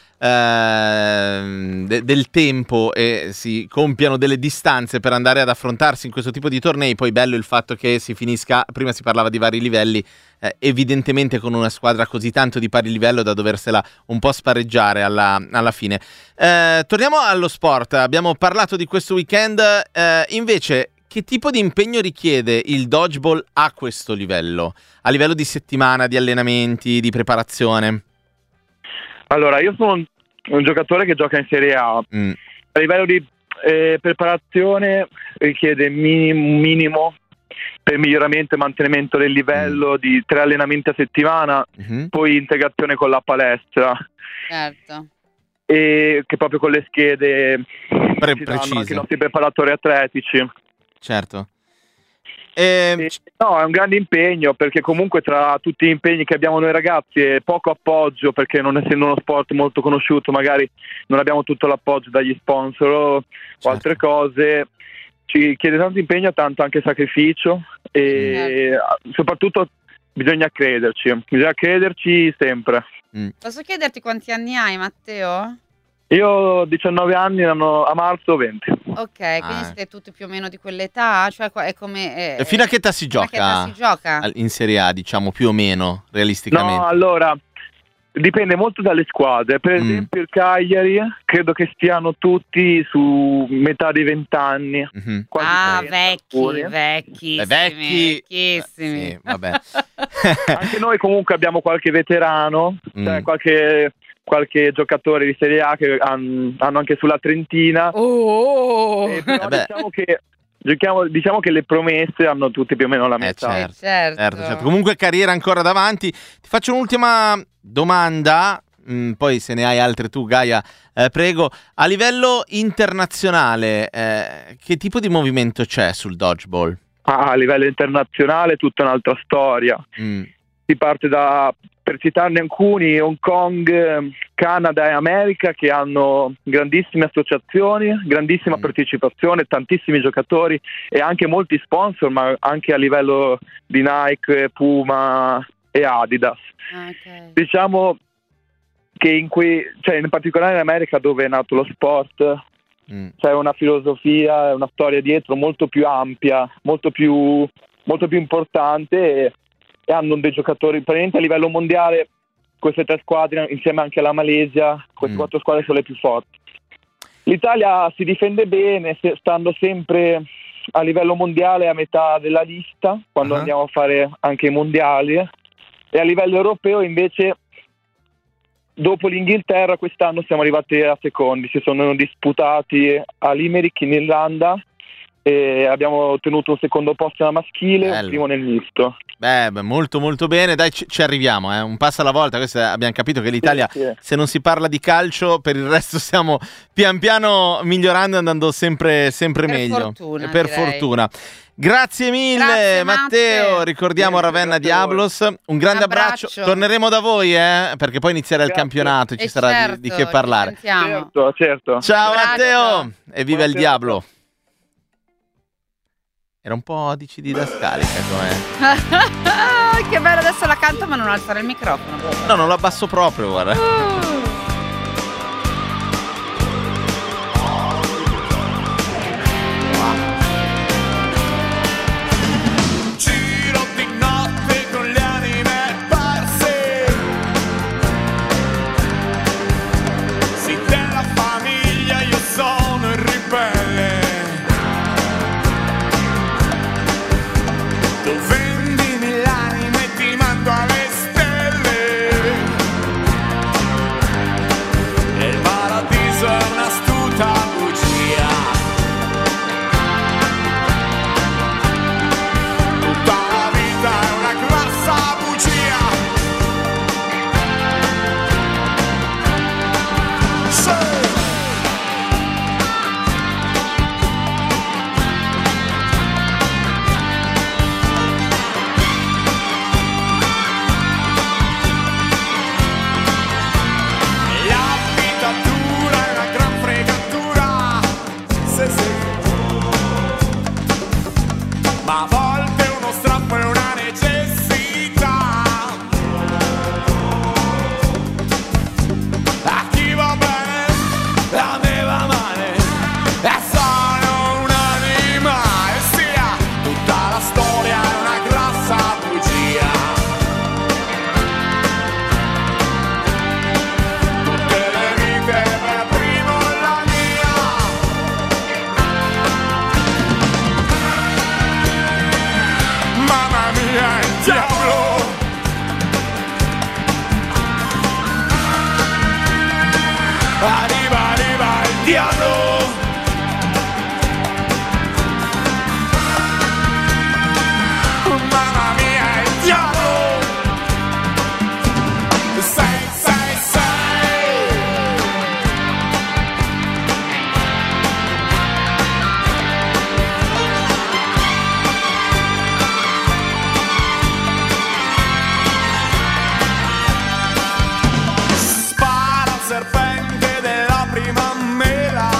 [SPEAKER 1] del tempo e si compiano delle distanze per andare ad affrontarsi in questo tipo di tornei. Poi bello il fatto che si finisca, prima si parlava di vari livelli, evidentemente con una squadra così tanto di pari livello da doversela un po' spareggiare alla fine. Torniamo allo sport, abbiamo parlato di questo weekend, invece che tipo di impegno richiede il dodgeball a questo livello? A livello di settimana, di allenamenti, di preparazione?
[SPEAKER 9] Allora, io sono un giocatore che gioca in Serie A. A livello di preparazione richiede un minimo per miglioramento e mantenimento del livello di 3 allenamenti a settimana, poi integrazione con la palestra.
[SPEAKER 2] Certo.
[SPEAKER 9] E che proprio con le schede
[SPEAKER 1] precise.
[SPEAKER 9] Anche i nostri preparatori atletici.
[SPEAKER 1] Certo.
[SPEAKER 9] No, è un grande impegno, perché comunque tra tutti gli impegni che abbiamo noi ragazzi è poco appoggio, perché non essendo uno sport molto conosciuto magari non abbiamo tutto l'appoggio dagli sponsor o altre cose. Ci chiede tanto impegno, tanto anche sacrificio e soprattutto bisogna crederci sempre.
[SPEAKER 2] Posso chiederti quanti anni hai, Matteo?
[SPEAKER 9] Io ho 19 anni, a marzo 20.
[SPEAKER 2] Ok, quindi siete tutti più o meno di quell'età? Cioè è come...
[SPEAKER 1] fino a che età si gioca? In Serie A, diciamo, più o meno, realisticamente?
[SPEAKER 9] No, allora, dipende molto dalle squadre. Per esempio il Cagliari, credo che stiano tutti su metà dei 20 anni.
[SPEAKER 2] Vecchissimi.
[SPEAKER 1] Sì, vabbè.
[SPEAKER 9] Anche noi comunque abbiamo qualche veterano, cioè qualche giocatore di Serie A che hanno anche sulla trentina. Però diciamo che le promesse hanno tutte più o meno la metà.
[SPEAKER 1] Certo. Comunque carriera ancora davanti. Ti faccio un'ultima domanda, poi se ne hai altre tu, Gaia, prego. A livello internazionale, che tipo di movimento c'è sul dodgeball?
[SPEAKER 9] A livello internazionale tutta un'altra storia. Si parte per citarne alcuni, Hong Kong, Canada e America, che hanno grandissime associazioni, grandissima partecipazione, tantissimi giocatori e anche molti sponsor, ma anche a livello di Nike, Puma e Adidas. Diciamo che in particolare in America, dove è nato lo sport, c'è una filosofia, una storia dietro molto più ampia, molto più importante, e hanno dei giocatori praticamente a livello mondiale. Queste 3 squadre, insieme anche alla Malesia, queste 4 squadre sono le più forti. L'Italia si difende bene, stando sempre a livello mondiale a metà della lista quando andiamo a fare anche i mondiali, e a livello europeo invece dopo l'Inghilterra quest'anno siamo arrivati a secondi. Si sono disputati a Limerick in Irlanda e abbiamo ottenuto un secondo posto nella maschile e un primo nel misto.
[SPEAKER 1] Beh, molto molto bene, dai, ci arriviamo, un passo alla volta. Questo abbiamo capito che l'Italia, se non si parla di calcio, per il resto stiamo pian piano migliorando e andando sempre meglio. Per fortuna. Grazie mille. Grazie, Matteo. Ricordiamo Ravenna Diablos. Un grande abbraccio. Torneremo da voi, perché poi inizierà il campionato e ci sarà di che parlare.
[SPEAKER 9] Certo.
[SPEAKER 1] Ciao Matteo e viva il Diablo. Era un po' dici didascalica com'è.
[SPEAKER 2] Che bello, adesso la canto ma non alzare il microfono.
[SPEAKER 1] No, non lo abbasso proprio, guarda.
[SPEAKER 8] Giro di notte con le anime perse. Sì, della famiglia io sono il ribelle. Tu vendimi l'anima e ti mando alle stelle. E il paradiso è un'astuta bugia. Tutta la vita è una grassa bugia. Sì. La vita dura è una gran fregatura. Sì, sì. Ma a volte uno strappo è una necessità. A chi va bene, a me va male. E sono un'anima. E sia tutta la storia è una grassa bugia. Tutte le vite per primo la mia. Mamma mia, il diavolo! Arriva, arriva il diavolo! Mamma mia, il diavolo! Sei, sei, sei! Spara al serpente della prima mela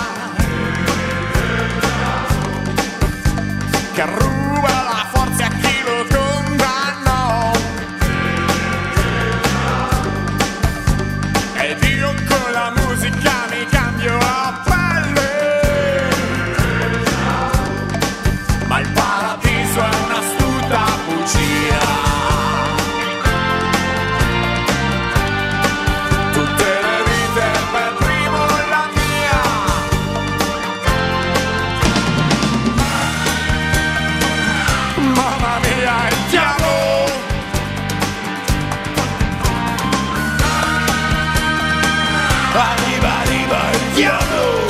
[SPEAKER 8] che ruba la forza a chi lo condannò. Ed io con la musica mi cambio a pelle. Ma il paradiso è un'astuta bugia. Tutte le vite per primo la mia. Mamma mia, il diavolo! Arriva, arriva il diavolo!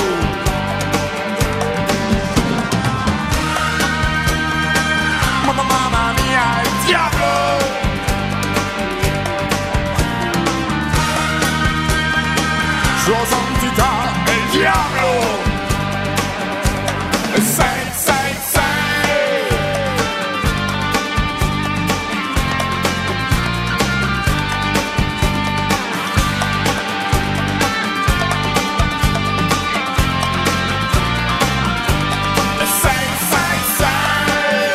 [SPEAKER 8] Mamma mia, il diavolo! Sua santità è il diavolo! Sei, sei, sei! Sei, sei, sei!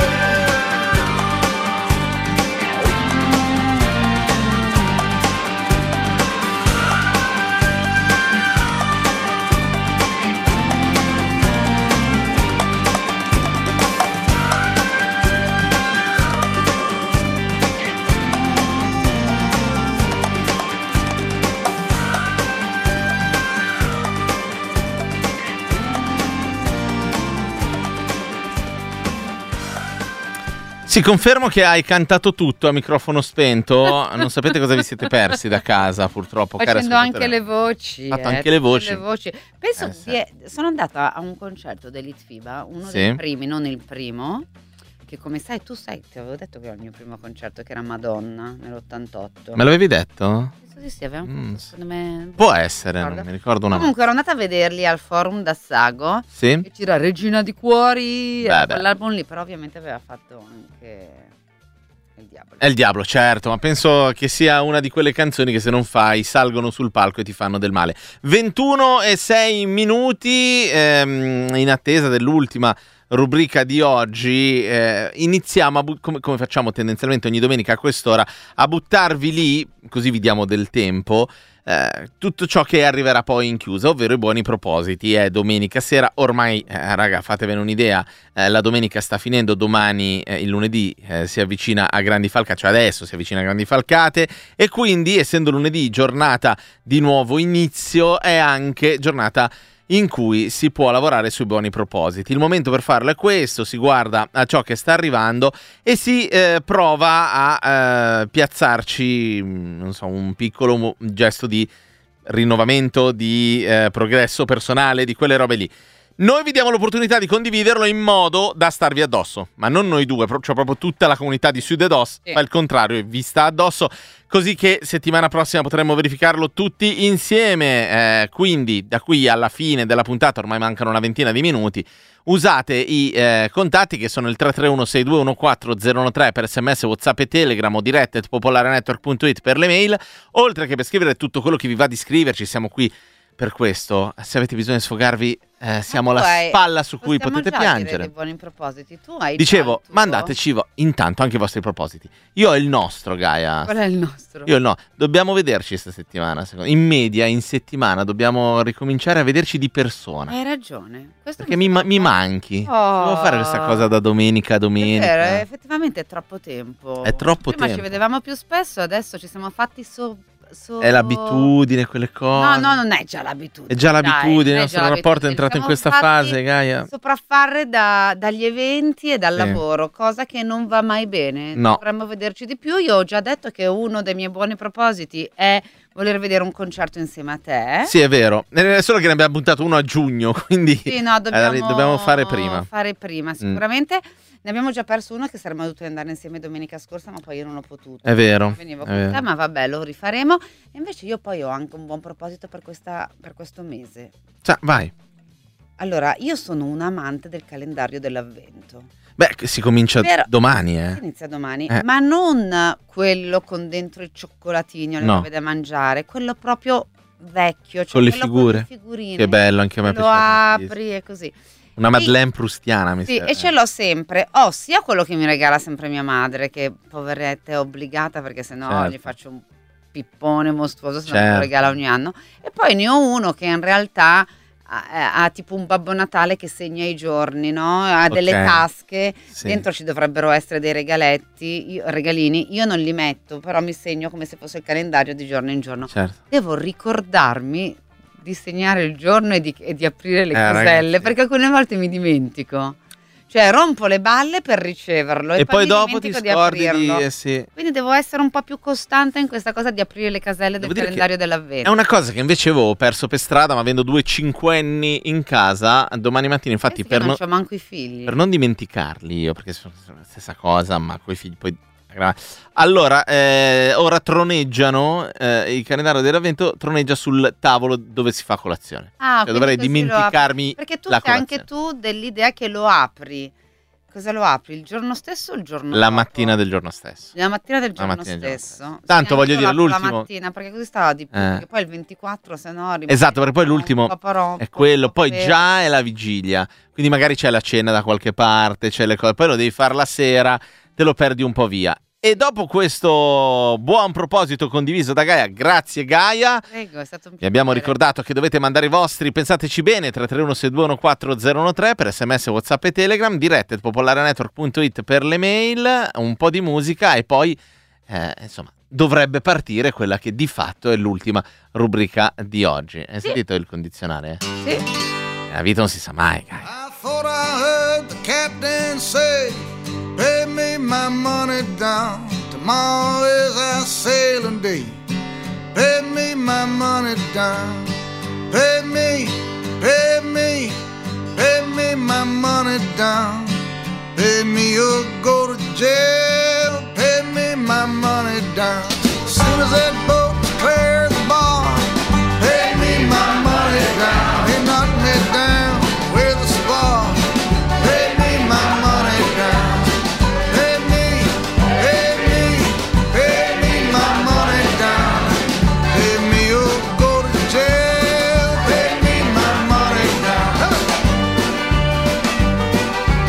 [SPEAKER 1] Sì, confermo che hai cantato tutto a microfono spento. Non sapete cosa vi siete persi da casa, purtroppo.
[SPEAKER 2] Facendo anche le voci.
[SPEAKER 1] Fatto anche le voci.
[SPEAKER 2] Penso
[SPEAKER 1] sì.
[SPEAKER 2] sono andata a un concerto dell'Itfiba, uno
[SPEAKER 1] Sì.
[SPEAKER 2] dei primi, non il primo, che come sai, tu sai, ti avevo detto che era il mio primo concerto, che era Madonna, nell'88.
[SPEAKER 1] Me l'avevi detto?
[SPEAKER 2] Penso di sì, avevamo secondo me...
[SPEAKER 1] Può essere, non mi ricordo una.
[SPEAKER 2] Comunque ero andata a vederli al Forum d'Assago.
[SPEAKER 1] Sì.
[SPEAKER 2] Che c'era Regina di Cuori,
[SPEAKER 1] Beh.
[SPEAKER 2] quell'album lì, però ovviamente aveva fatto anche il diavolo.
[SPEAKER 1] È il diavolo, certo, ma penso che sia una di quelle canzoni che se non fai salgono sul palco e ti fanno del male. 21 e 6 minuti in attesa dell'ultima rubrica di oggi, iniziamo come facciamo tendenzialmente ogni domenica a quest'ora, a buttarvi lì, così vi diamo del tempo, tutto ciò che arriverà poi in chiusa, ovvero i buoni propositi. È domenica sera, ormai raga, fatevene un'idea, la domenica sta finendo, domani il lunedì si avvicina a Grandi Falcate, cioè adesso si avvicina a Grandi Falcate, e quindi essendo lunedì giornata di nuovo inizio, è anche giornata in cui si può lavorare sui buoni propositi. Il momento per farlo è questo: si guarda a ciò che sta arrivando e si prova a piazzarci, non so, un piccolo gesto di rinnovamento, di progresso personale, di quelle robe lì. Noi vi diamo l'opportunità di condividerlo in modo da starvi addosso, ma non noi due, cioè proprio tutta la comunità di Sud ed Os fa il contrario e vi sta addosso, così che settimana prossima potremmo verificarlo tutti insieme. Quindi da qui alla fine della puntata, ormai mancano una ventina di minuti, usate i contatti che sono il 331-6214013 per SMS, WhatsApp e Telegram, o direct@popolarenetwork.it per le mail, oltre che per scrivere tutto quello che vi va di scriverci. Siamo qui per questo. Se avete bisogno di sfogarvi, siamo la spalla su cui potete piangere.
[SPEAKER 2] Dei buoni propositi. Tu hai
[SPEAKER 1] Dicevo, mandateci intanto anche i vostri propositi. Io ho il nostro, Gaia.
[SPEAKER 2] Qual è il nostro?
[SPEAKER 1] Io no. Dobbiamo vederci questa settimana. In media, in settimana, dobbiamo ricominciare a vederci di persona.
[SPEAKER 2] Hai ragione.
[SPEAKER 1] Perché mi manchi. Devo fare questa cosa da domenica a domenica.
[SPEAKER 2] È vero, effettivamente è troppo tempo.
[SPEAKER 1] È troppo tempo.
[SPEAKER 2] Prima ci vedevamo più spesso, adesso ci siamo fatti
[SPEAKER 1] È l'abitudine, quelle cose.
[SPEAKER 2] No, non è già l'abitudine.
[SPEAKER 1] È già l'abitudine, il nostro rapporto è entrato in questa fase, Gaia.
[SPEAKER 2] Sopraffare dagli eventi e dal lavoro, cosa che non va mai bene.
[SPEAKER 1] No.
[SPEAKER 2] Dovremmo vederci di più. Io ho già detto che uno dei miei buoni propositi è voler vedere un concerto insieme a te.
[SPEAKER 1] Sì, è vero. Solo che ne abbiamo puntato uno a giugno, quindi
[SPEAKER 2] sì, no,
[SPEAKER 1] dobbiamo fare prima.
[SPEAKER 2] Sicuramente. Ne abbiamo già perso uno che saremmo dovuti andare insieme domenica scorsa, ma poi io non ho potuto.
[SPEAKER 1] È vero.
[SPEAKER 2] Venivo con te, ma vabbè, lo rifaremo. E invece io poi ho anche un buon proposito per questo mese.
[SPEAKER 1] Cioè, vai.
[SPEAKER 2] Allora, io sono un amante del calendario dell'avvento.
[SPEAKER 1] Beh, si comincia domani,
[SPEAKER 2] Si inizia domani, ma non quello con dentro i cioccolatini o le robe da mangiare, quello proprio vecchio, cioè
[SPEAKER 1] con le
[SPEAKER 2] figure. Con le figurine.
[SPEAKER 1] Che bello, anche a me piace.
[SPEAKER 2] Lo apri e così.
[SPEAKER 1] Una Madeleine prustiana, mi
[SPEAKER 2] sembra. Sì, e ce l'ho sempre. Ho sia quello che mi regala sempre mia madre, che poveretta è obbligata, perché sennò gli faccio un pippone mostruoso, se non lo regala ogni anno. E poi ne ho uno che in realtà ha tipo un Babbo Natale che segna i giorni, no? Ha delle tasche, dentro ci dovrebbero essere dei regalini, io non li metto, però mi segno come se fosse il calendario di giorno in giorno. Devo ricordarmi di segnare il giorno e di aprire le caselle, ragazzi, perché alcune volte mi dimentico. Cioè rompo le balle per riceverlo e poi dopo ti scordi di aprirlo. Quindi devo essere un po' più costante in questa cosa di aprire le caselle del calendario dell'avvento.
[SPEAKER 1] È una cosa che invece avevo perso per strada, ma avendo 2 cinquenni in casa, domani mattina infatti
[SPEAKER 2] non c'ho manco i figli.
[SPEAKER 1] Per non dimenticarli io, perché sono la stessa cosa, ma coi figli poi. Allora, ora troneggiano, il calendario dell'avvento troneggia sul tavolo dove si fa colazione. Cioè, dovrei dimenticarmi
[SPEAKER 2] perché tu
[SPEAKER 1] la
[SPEAKER 2] sei
[SPEAKER 1] colazione.
[SPEAKER 2] Anche tu dell'idea che lo apri. Cosa lo apri? Il giorno stesso o il giorno dopo?
[SPEAKER 1] La mattina del giorno stesso.
[SPEAKER 2] La mattina del giorno stesso.
[SPEAKER 1] Tanto voglio dire l'ultimo.
[SPEAKER 2] La mattina, perché così stava di più. Perché poi il 24, se no
[SPEAKER 1] esatto, perché poi l'ultimo è quello. Poi già è la vigilia. Quindi magari c'è la cena da qualche parte, c'è le cose. Poi lo devi fare la sera, te lo perdi un po' via. E dopo questo buon proposito condiviso da Gaia, grazie Gaia.
[SPEAKER 2] Prego, è stato un piacere.
[SPEAKER 1] Vi abbiamo ricordato che dovete mandare i vostri, pensateci bene, 331-621-4013 per SMS, WhatsApp e Telegram, direct@popolarenetwork.it per le mail, un po' di musica e poi, insomma, dovrebbe partire quella che di fatto è l'ultima rubrica di oggi. Hai sentito il condizionale?
[SPEAKER 2] Sì.
[SPEAKER 1] La vita non si sa mai, Gaia.
[SPEAKER 8] I thought I heard the captain say, pay me my money down. Tomorrow is our sailing day. Pay me my money down. Pay me, pay me, pay me my money down. Pay me or go to jail. Pay me my money down. As soon as that boat clears the bar, pay me my money down. They knock me down with a spar. Pay me my money down. Pay me, pay me, pay me my money down. Pay me or go to jail. Pay me my money down.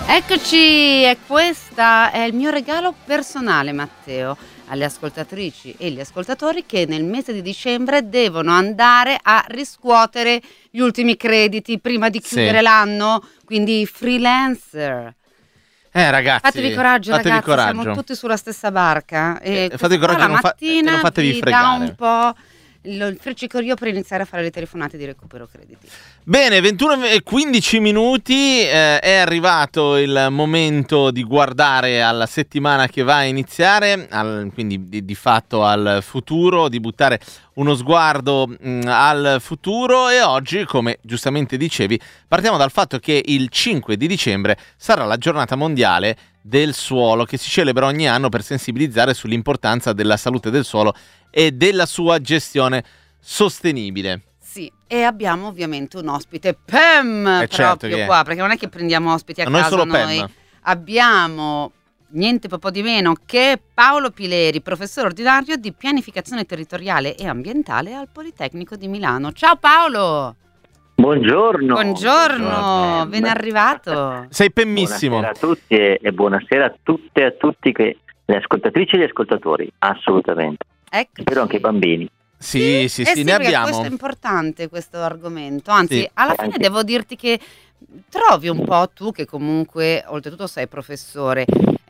[SPEAKER 2] Eccoci, e questa è il mio regalo personale, Matteo, alle ascoltatrici e gli ascoltatori che nel mese di dicembre devono andare a riscuotere gli ultimi crediti prima di chiudere l'anno, quindi freelancer.
[SPEAKER 1] Ragazzi,
[SPEAKER 2] fatevi coraggio, ragazzi, siamo tutti sulla stessa barca. E
[SPEAKER 1] fate coraggio,
[SPEAKER 2] la mattina
[SPEAKER 1] non fatevi
[SPEAKER 2] vi
[SPEAKER 1] fregare.
[SPEAKER 2] dà un po' il friccicorio per iniziare a fare le telefonate di recupero crediti.
[SPEAKER 1] Bene, 21 e 15 minuti, è arrivato il momento di guardare alla settimana che va a iniziare, quindi di fatto al futuro, di buttare uno sguardo al futuro, e oggi, come giustamente dicevi, partiamo dal fatto che il 5 di dicembre sarà la giornata mondiale del suolo, che si celebra ogni anno per sensibilizzare sull'importanza della salute del suolo e della sua gestione sostenibile.
[SPEAKER 2] Sì, e abbiamo ovviamente un ospite PEM proprio qua, perché non è che prendiamo ospiti a caso
[SPEAKER 1] solo
[SPEAKER 2] noi.
[SPEAKER 1] PEM.
[SPEAKER 2] Abbiamo niente po' di meno che Paolo Pileri, professore ordinario di pianificazione territoriale e ambientale al Politecnico di Milano. Ciao Paolo!
[SPEAKER 10] Buongiorno.
[SPEAKER 2] Buongiorno, ben arrivato.
[SPEAKER 1] Sei pemmissimo.
[SPEAKER 10] Buonasera a tutti e buonasera a tutte e a tutti, le ascoltatrici e gli ascoltatori, assolutamente.
[SPEAKER 2] Eccoci.
[SPEAKER 10] Spero anche i bambini.
[SPEAKER 1] Sì, ne abbiamo.
[SPEAKER 2] Questo è importante, questo argomento. Anzi, alla fine devo dirti che trovi un po', tu che comunque oltretutto sei professore,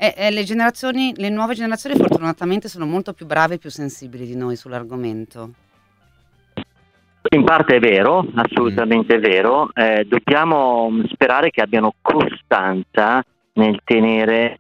[SPEAKER 2] le nuove generazioni fortunatamente sono molto più brave e più sensibili di noi sull'argomento.
[SPEAKER 10] In parte è vero, assolutamente vero. Dobbiamo sperare che abbiano costanza nel tenere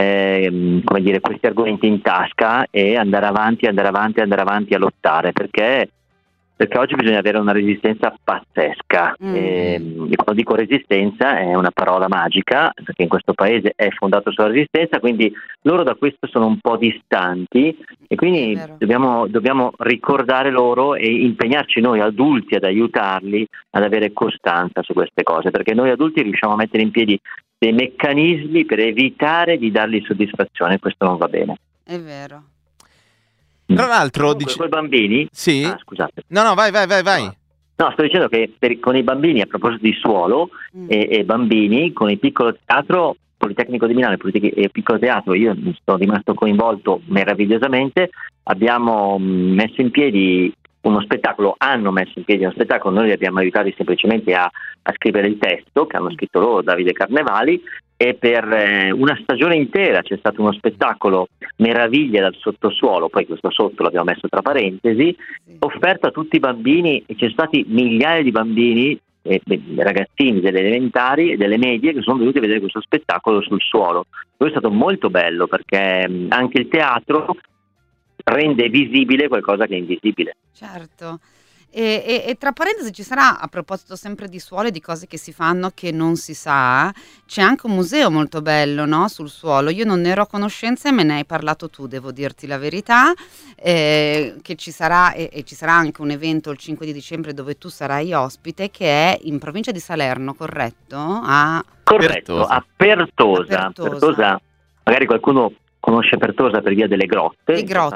[SPEAKER 10] questi argomenti in tasca e andare avanti a lottare, perché oggi bisogna avere una resistenza pazzesca. E quando dico resistenza è una parola magica, perché in questo paese è fondato sulla resistenza, quindi loro da questo sono un po' distanti, e quindi dobbiamo ricordare loro e impegnarci noi adulti ad aiutarli ad avere costanza su queste cose, perché noi adulti riusciamo a mettere in piedi dei meccanismi per evitare di dargli soddisfazione. Questo non va bene.
[SPEAKER 2] È vero.
[SPEAKER 1] Tra l'altro,
[SPEAKER 10] con i bambini?
[SPEAKER 1] Sì.
[SPEAKER 10] Scusate.
[SPEAKER 1] No, vai.
[SPEAKER 10] No, sto dicendo che con i bambini, a proposito di suolo e bambini, con il piccolo teatro, Politecnico di Milano e piccolo teatro, io sono rimasto coinvolto meravigliosamente. Abbiamo messo in piedi uno spettacolo, noi li abbiamo aiutati semplicemente a scrivere il testo che hanno scritto loro, Davide Carnevali, e per una stagione intera c'è stato uno spettacolo Meraviglia dal sottosuolo, poi questo sotto l'abbiamo messo tra parentesi, offerto a tutti i bambini, e ci sono stati migliaia di bambini, ragazzini delle elementari e delle medie, che sono venuti a vedere questo spettacolo sul suolo. Questo è stato molto bello, perché anche il teatro rende visibile qualcosa che è invisibile.
[SPEAKER 2] Certo. E tra parentesi ci sarà, a proposito sempre di suolo e di cose che si fanno che non si sa, c'è anche un museo molto bello, no? Sul suolo. Io non ne ero a conoscenza e me ne hai parlato tu, devo dirti la verità, che ci sarà, e ci sarà anche un evento il 5 di dicembre dove tu sarai ospite, che è in provincia di Salerno, corretto?
[SPEAKER 10] Corretto, a Pertosa. Pertosa, magari qualcuno conosce Pertosa per via delle grotte.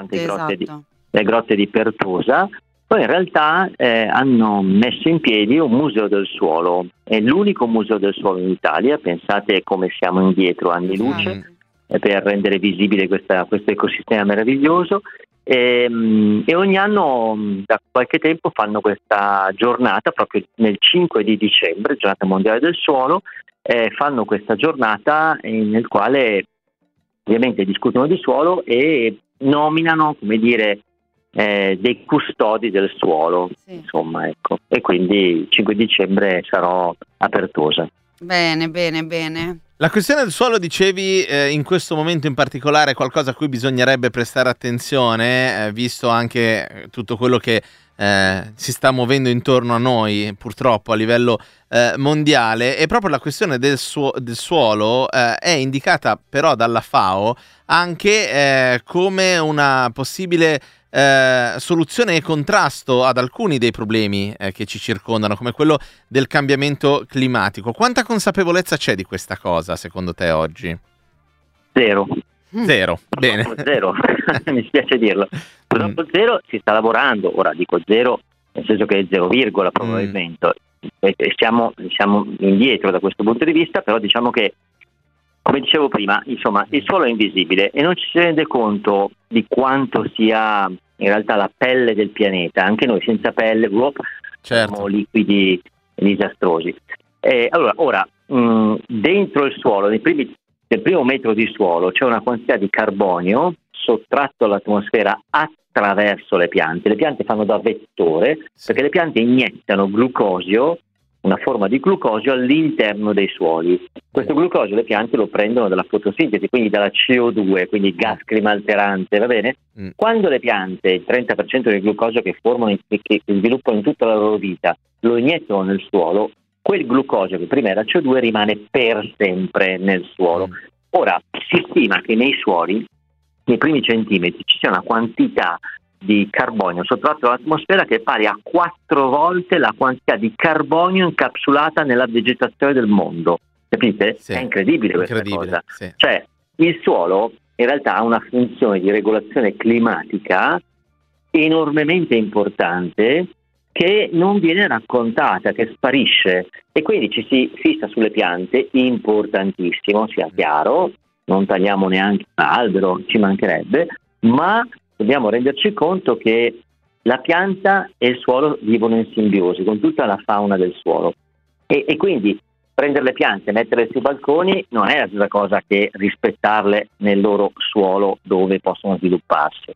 [SPEAKER 10] Le grotte di Pertosa. Poi in realtà hanno messo in piedi un museo del suolo, è l'unico museo del suolo in Italia. Pensate come siamo indietro anni luce per rendere visibile questo ecosistema meraviglioso, e ogni anno da qualche tempo fanno questa giornata proprio nel 5 di dicembre, giornata mondiale del suolo, fanno questa giornata nel quale ovviamente discutono di suolo e nominano, come dire, dei custodi del suolo, insomma, ecco. E quindi il 5 dicembre sarò a Pertosa.
[SPEAKER 2] Bene.
[SPEAKER 1] La questione del suolo, dicevi, in questo momento in particolare è qualcosa a cui bisognerebbe prestare attenzione, visto anche tutto quello che si sta muovendo intorno a noi, purtroppo a livello mondiale, e proprio la questione del suolo è indicata però dalla FAO anche come una possibile soluzione e contrasto ad alcuni dei problemi che ci circondano, come quello del cambiamento climatico. Quanta consapevolezza c'è di questa cosa secondo te oggi?
[SPEAKER 10] Zero.
[SPEAKER 1] Bene.
[SPEAKER 10] Zero. Mi spiace dirlo. Purtroppo zero. Si sta lavorando, ora dico zero nel senso che è 0, probabilmente. Siamo indietro da questo punto di vista, però diciamo che come dicevo prima, insomma, il suolo è invisibile e non ci si rende conto di quanto sia in realtà la pelle del pianeta. Anche noi senza pelle siamo liquidi disastrosi. Allora, ora, dentro il suolo, nel primo metro di suolo, c'è una quantità di carbonio sottratto all'atmosfera attraverso le piante. Le piante fanno da vettore, perché le piante iniettano glucosio, una forma di glucosio all'interno dei suoli. Questo glucosio le piante lo prendono dalla fotosintesi, quindi dalla CO2, quindi gas climalterante, va bene? Quando le piante, il 30% del glucosio che formano e che sviluppano in tutta la loro vita, lo iniettano nel suolo, quel glucosio che prima era CO2 rimane per sempre nel suolo. Ora, si stima che nei suoli, nei primi centimetri, ci sia una quantità di carbonio sottratto all'atmosfera che è pari a 4 volte la quantità di carbonio incapsulata nella vegetazione del mondo. Capite? Sì. È incredibile questa cosa. Sì. Cioè, il suolo in realtà ha una funzione di regolazione climatica enormemente importante che non viene raccontata, che sparisce, e quindi ci si fissa sulle piante, importantissimo, sia chiaro, non tagliamo neanche un albero, ci mancherebbe, ma dobbiamo renderci conto che la pianta e il suolo vivono in simbiosi con tutta la fauna del suolo e quindi prendere le piante e metterle sui balconi non è la stessa cosa che rispettarle nel loro suolo dove possono svilupparsi.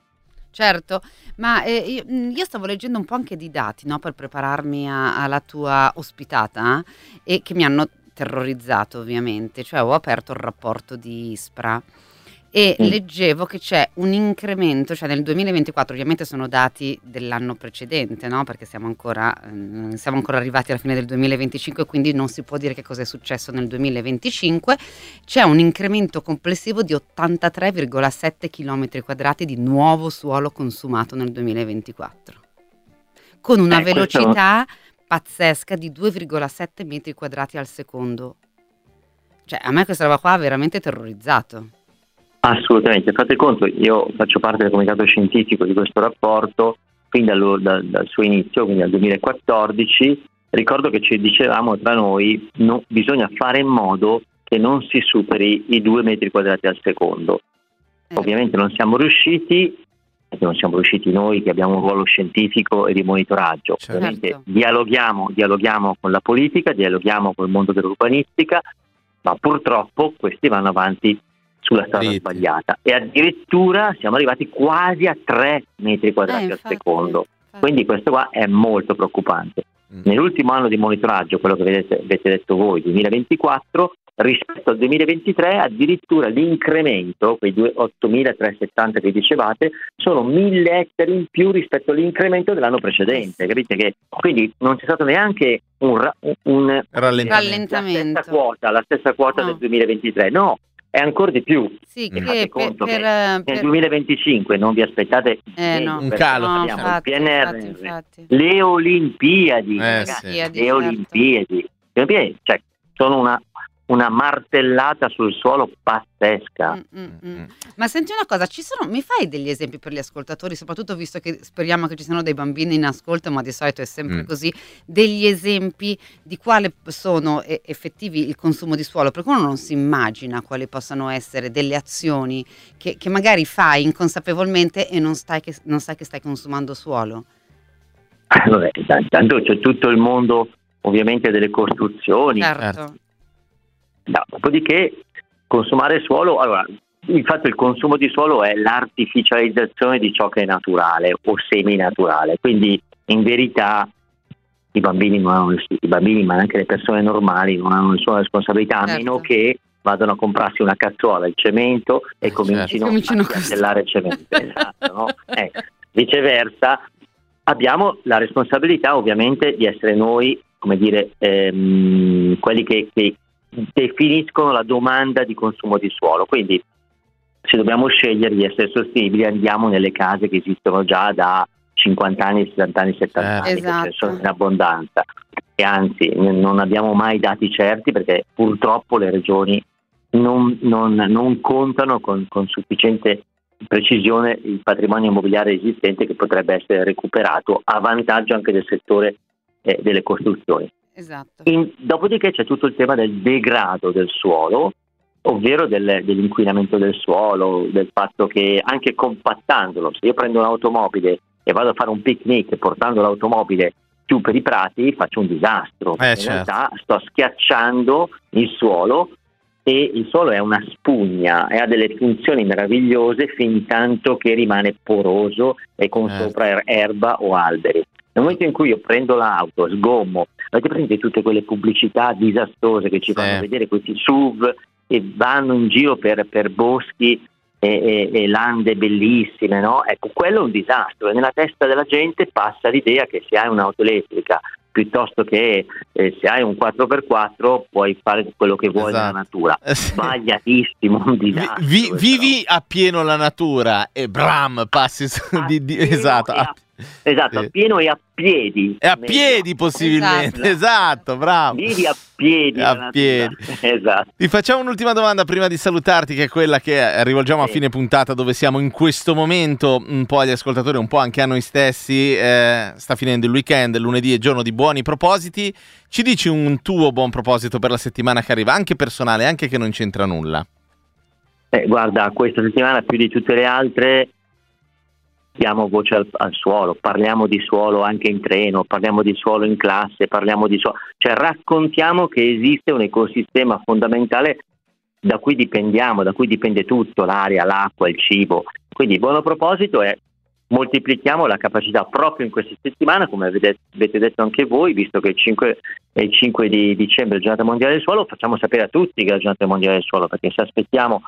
[SPEAKER 2] Certo, ma io stavo leggendo un po' anche di dati, no, per prepararmi alla tua ospitata e che mi hanno terrorizzato ovviamente, cioè ho aperto il rapporto di ISPRA e leggevo che c'è un incremento, cioè nel 2024, ovviamente sono dati dell'anno precedente, no? Perché siamo ancora arrivati alla fine del 2025, quindi non si può dire che cosa è successo nel 2025. C'è un incremento complessivo di 83,7 km quadrati di nuovo suolo consumato nel 2024, con una velocità pazzesca di 2,7 metri quadrati al secondo. Cioè, a me questa roba qua ha veramente terrorizzato.
[SPEAKER 10] Assolutamente, fate conto, io faccio parte del comitato scientifico di questo rapporto fin dal suo inizio, quindi dal 2014. Ricordo che ci dicevamo tra noi, no, bisogna fare in modo che non si superi i 2 metri quadrati al secondo. Ovviamente non siamo riusciti, perché non siamo riusciti noi che abbiamo un ruolo scientifico e di monitoraggio. Certo. Ovviamente dialoghiamo con la politica, dialoghiamo con il mondo dell'urbanistica, ma purtroppo questi vanno avanti sulla strada sbagliata e addirittura siamo arrivati quasi a 3 metri quadrati al secondo. Quindi questo qua è molto preoccupante. Nell'ultimo anno di monitoraggio, quello che avete detto voi, 2024, rispetto al 2023 addirittura l'incremento, quei 8.370 che dicevate, sono 1.000 ettari in più rispetto all'incremento dell'anno precedente. Capite che quindi non c'è stato neanche un rallentamento. La stessa quota del 2023, no. È ancora di più. Sì, che conto che nel 2025 non vi aspettate
[SPEAKER 1] un calo.
[SPEAKER 10] Abbiamo il PNRR, infatti. Le Olimpiadi, le Olimpiadi, cioè sono una martellata sul suolo pazzesca.
[SPEAKER 2] Ma senti una cosa, mi fai degli esempi per gli ascoltatori, soprattutto visto che speriamo che ci siano dei bambini in ascolto, ma di solito è sempre così, degli esempi di quale sono effettivi il consumo di suolo, perché uno non si immagina quali possano essere delle azioni che magari fai inconsapevolmente e non sai che stai consumando suolo.
[SPEAKER 10] Vabbè, intanto c'è tutto il mondo ovviamente delle costruzioni.
[SPEAKER 2] Certo.
[SPEAKER 10] Dopodiché consumare suolo, allora infatti il consumo di suolo è l'artificializzazione di ciò che è naturale o semi-naturale, quindi in verità i bambini, ma anche le persone normali non hanno nessuna responsabilità, a meno che vadano a comprarsi una cazzuola di cemento e comincino a piattellare cemento. Esatto, no? Viceversa abbiamo la responsabilità ovviamente di essere noi, come dire, quelli che definiscono la domanda di consumo di suolo. Quindi se dobbiamo scegliere di essere sostenibili andiamo nelle case che esistono già da 50 anni, 60 anni, 70 anni, che sono in abbondanza, e anzi non abbiamo mai dati certi perché purtroppo le regioni non contano con sufficiente precisione il patrimonio immobiliare esistente che potrebbe essere recuperato a vantaggio anche del settore delle costruzioni.
[SPEAKER 2] Esatto.
[SPEAKER 10] Dopodiché c'è tutto il tema del degrado del suolo, ovvero dell'inquinamento del suolo, del fatto che anche compattandolo, se io prendo un'automobile e vado a fare un picnic portando l'automobile più per i prati, faccio un disastro. In realtà sto schiacciando il suolo, e il suolo è una spugna e ha delle funzioni meravigliose fin tanto che rimane poroso e con sopra erba o alberi. Nel momento in cui io prendo l'auto, sgommo, avete presente tutte quelle pubblicità disastrose che ci fanno vedere questi SUV e vanno in giro per boschi e lande bellissime, no? Ecco, quello è un disastro, e nella testa della gente passa l'idea che se hai un'auto elettrica piuttosto che se hai un 4x4 puoi fare quello che vuoi nella natura. Sbagliatissimo, un disastro.
[SPEAKER 1] Vivi appieno la natura e bram, passi esatto.
[SPEAKER 10] Esatto, a pieno e a piedi.
[SPEAKER 1] E a piedi possibilmente, esatto, bravo.
[SPEAKER 10] Vivi a piedi.
[SPEAKER 1] A piedi.
[SPEAKER 10] Esatto.
[SPEAKER 1] Ti facciamo un'ultima domanda prima di salutarti, che è quella che rivolgiamo a fine puntata, dove siamo in questo momento, un po' agli ascoltatori, un po' anche a noi stessi. Sta finendo il weekend, lunedì è giorno di buoni propositi. Ci dici un tuo buon proposito per la settimana che arriva, anche personale, anche che non c'entra nulla?
[SPEAKER 10] Guarda, questa settimana più di tutte le altre diamo voce al suolo, parliamo di suolo anche in treno, parliamo di suolo in classe, parliamo di suolo, cioè raccontiamo che esiste un ecosistema fondamentale da cui dipendiamo, da cui dipende tutto, l'aria, l'acqua, il cibo. Quindi il buon proposito è moltiplichiamo la capacità proprio in questa settimana, come avete detto anche voi, visto che il 5 di dicembre è la giornata mondiale del suolo, facciamo sapere a tutti che è la giornata mondiale del suolo, perché se aspettiamo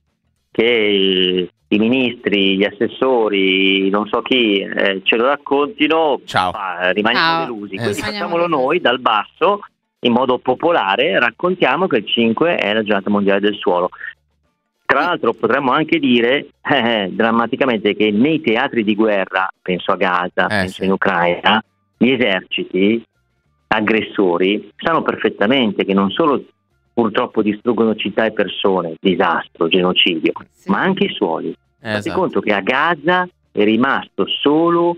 [SPEAKER 10] che i ministri, gli assessori, non so chi ce lo raccontino, rimaniamo delusi. Quindi facciamolo noi dal basso, in modo popolare, raccontiamo che il 5 è la giornata mondiale del suolo. Tra l'altro potremmo anche dire drammaticamente che nei teatri di guerra, penso a Gaza, penso in Ucraina, gli eserciti aggressori sanno perfettamente che non solo purtroppo distruggono città e persone, disastro, genocidio, ma anche i suoli. Fate conto che a Gaza è rimasto solo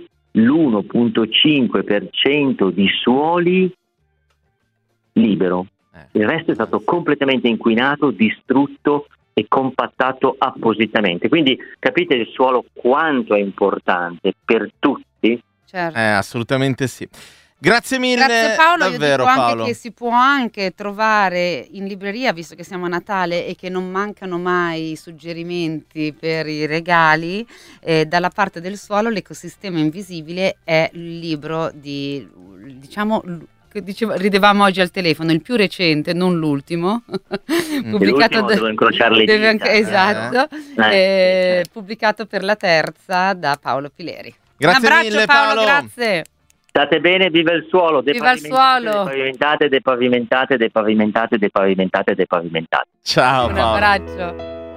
[SPEAKER 10] l'1.5% di suoli libero. Il resto è stato completamente inquinato, distrutto e compattato appositamente. Quindi capite il suolo quanto è importante per tutti?
[SPEAKER 2] Certo.
[SPEAKER 1] Assolutamente sì. Grazie mille.
[SPEAKER 2] Grazie Paolo,
[SPEAKER 1] davvero,
[SPEAKER 2] io dico
[SPEAKER 1] Paolo.
[SPEAKER 2] anche che si può anche trovare in libreria, visto che siamo a Natale e che non mancano mai suggerimenti per i regali, dalla parte del suolo l'ecosistema invisibile è il libro di, ridevamo oggi al telefono, il più recente, non l'ultimo, pubblicato
[SPEAKER 10] devo incrociare le dita.
[SPEAKER 2] Esatto, pubblicato per La Terza da Paolo Pileri.
[SPEAKER 1] Grazie
[SPEAKER 2] Un abbraccio
[SPEAKER 1] mille,
[SPEAKER 2] Paolo,
[SPEAKER 1] Paolo.
[SPEAKER 2] grazie.
[SPEAKER 10] State bene, viva il suolo,
[SPEAKER 2] Viva il suolo.
[SPEAKER 10] depavimentate.
[SPEAKER 1] Ciao
[SPEAKER 2] Un
[SPEAKER 1] Paolo.
[SPEAKER 2] abbraccio.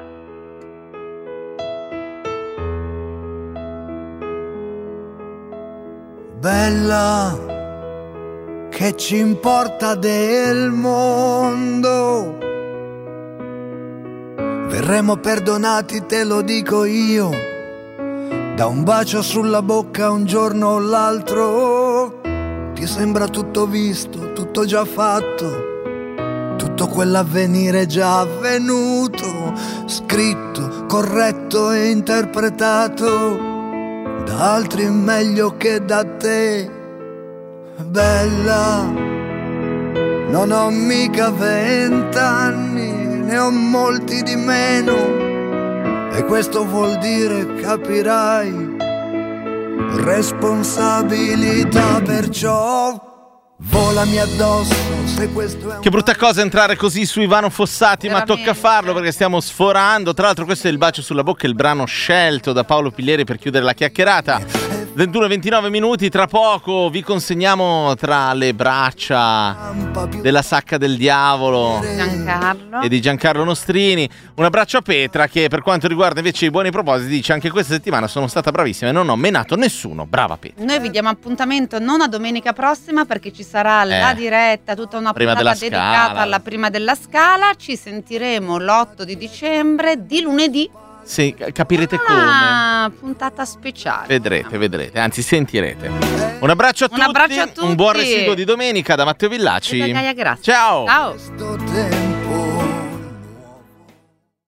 [SPEAKER 8] Bella, che ci importa del mondo? Verremo perdonati, te lo dico io. Da un bacio sulla bocca un giorno o l'altro, ti sembra tutto visto, tutto già fatto, tutto quell'avvenire già avvenuto, scritto, corretto e interpretato da altri meglio che da te. Bella, non ho mica 20 anni, ne ho molti di meno. E questo vuol dire, capirai, responsabilità, perciò volami addosso se questo è un...
[SPEAKER 1] Che brutta cosa entrare così su Ivano Fossati,
[SPEAKER 2] veramente.
[SPEAKER 1] ma tocca farlo perché stiamo sforando. Tra l'altro questo è Il bacio sulla bocca, il brano scelto da Paolo Pileri per chiudere la chiacchierata. 21-29 minuti, tra poco vi consegniamo tra le braccia della Sacca del Diavolo
[SPEAKER 2] Giancarlo
[SPEAKER 1] e di Giancarlo Nostrini. Un abbraccio a Petra, che per quanto riguarda invece i buoni propositi dice: anche questa settimana sono stata bravissima e non ho menato nessuno. Brava Petra.
[SPEAKER 2] Noi vi diamo appuntamento non a domenica prossima, perché ci sarà la diretta, tutta una
[SPEAKER 1] Prima
[SPEAKER 2] puntata
[SPEAKER 1] della
[SPEAKER 2] dedicata
[SPEAKER 1] Scala.
[SPEAKER 2] alla Prima della Scala. Ci sentiremo l'8 di dicembre di lunedì.
[SPEAKER 1] Sì, capirete come.
[SPEAKER 2] Una puntata speciale.
[SPEAKER 1] Vedrete, anzi sentirete. Un abbraccio a tutti,
[SPEAKER 2] abbraccio a tutti.
[SPEAKER 1] un buon residuo di domenica da Matteo Villaci.
[SPEAKER 2] E da Gaia Grazia.
[SPEAKER 1] Ciao.
[SPEAKER 2] Ciao.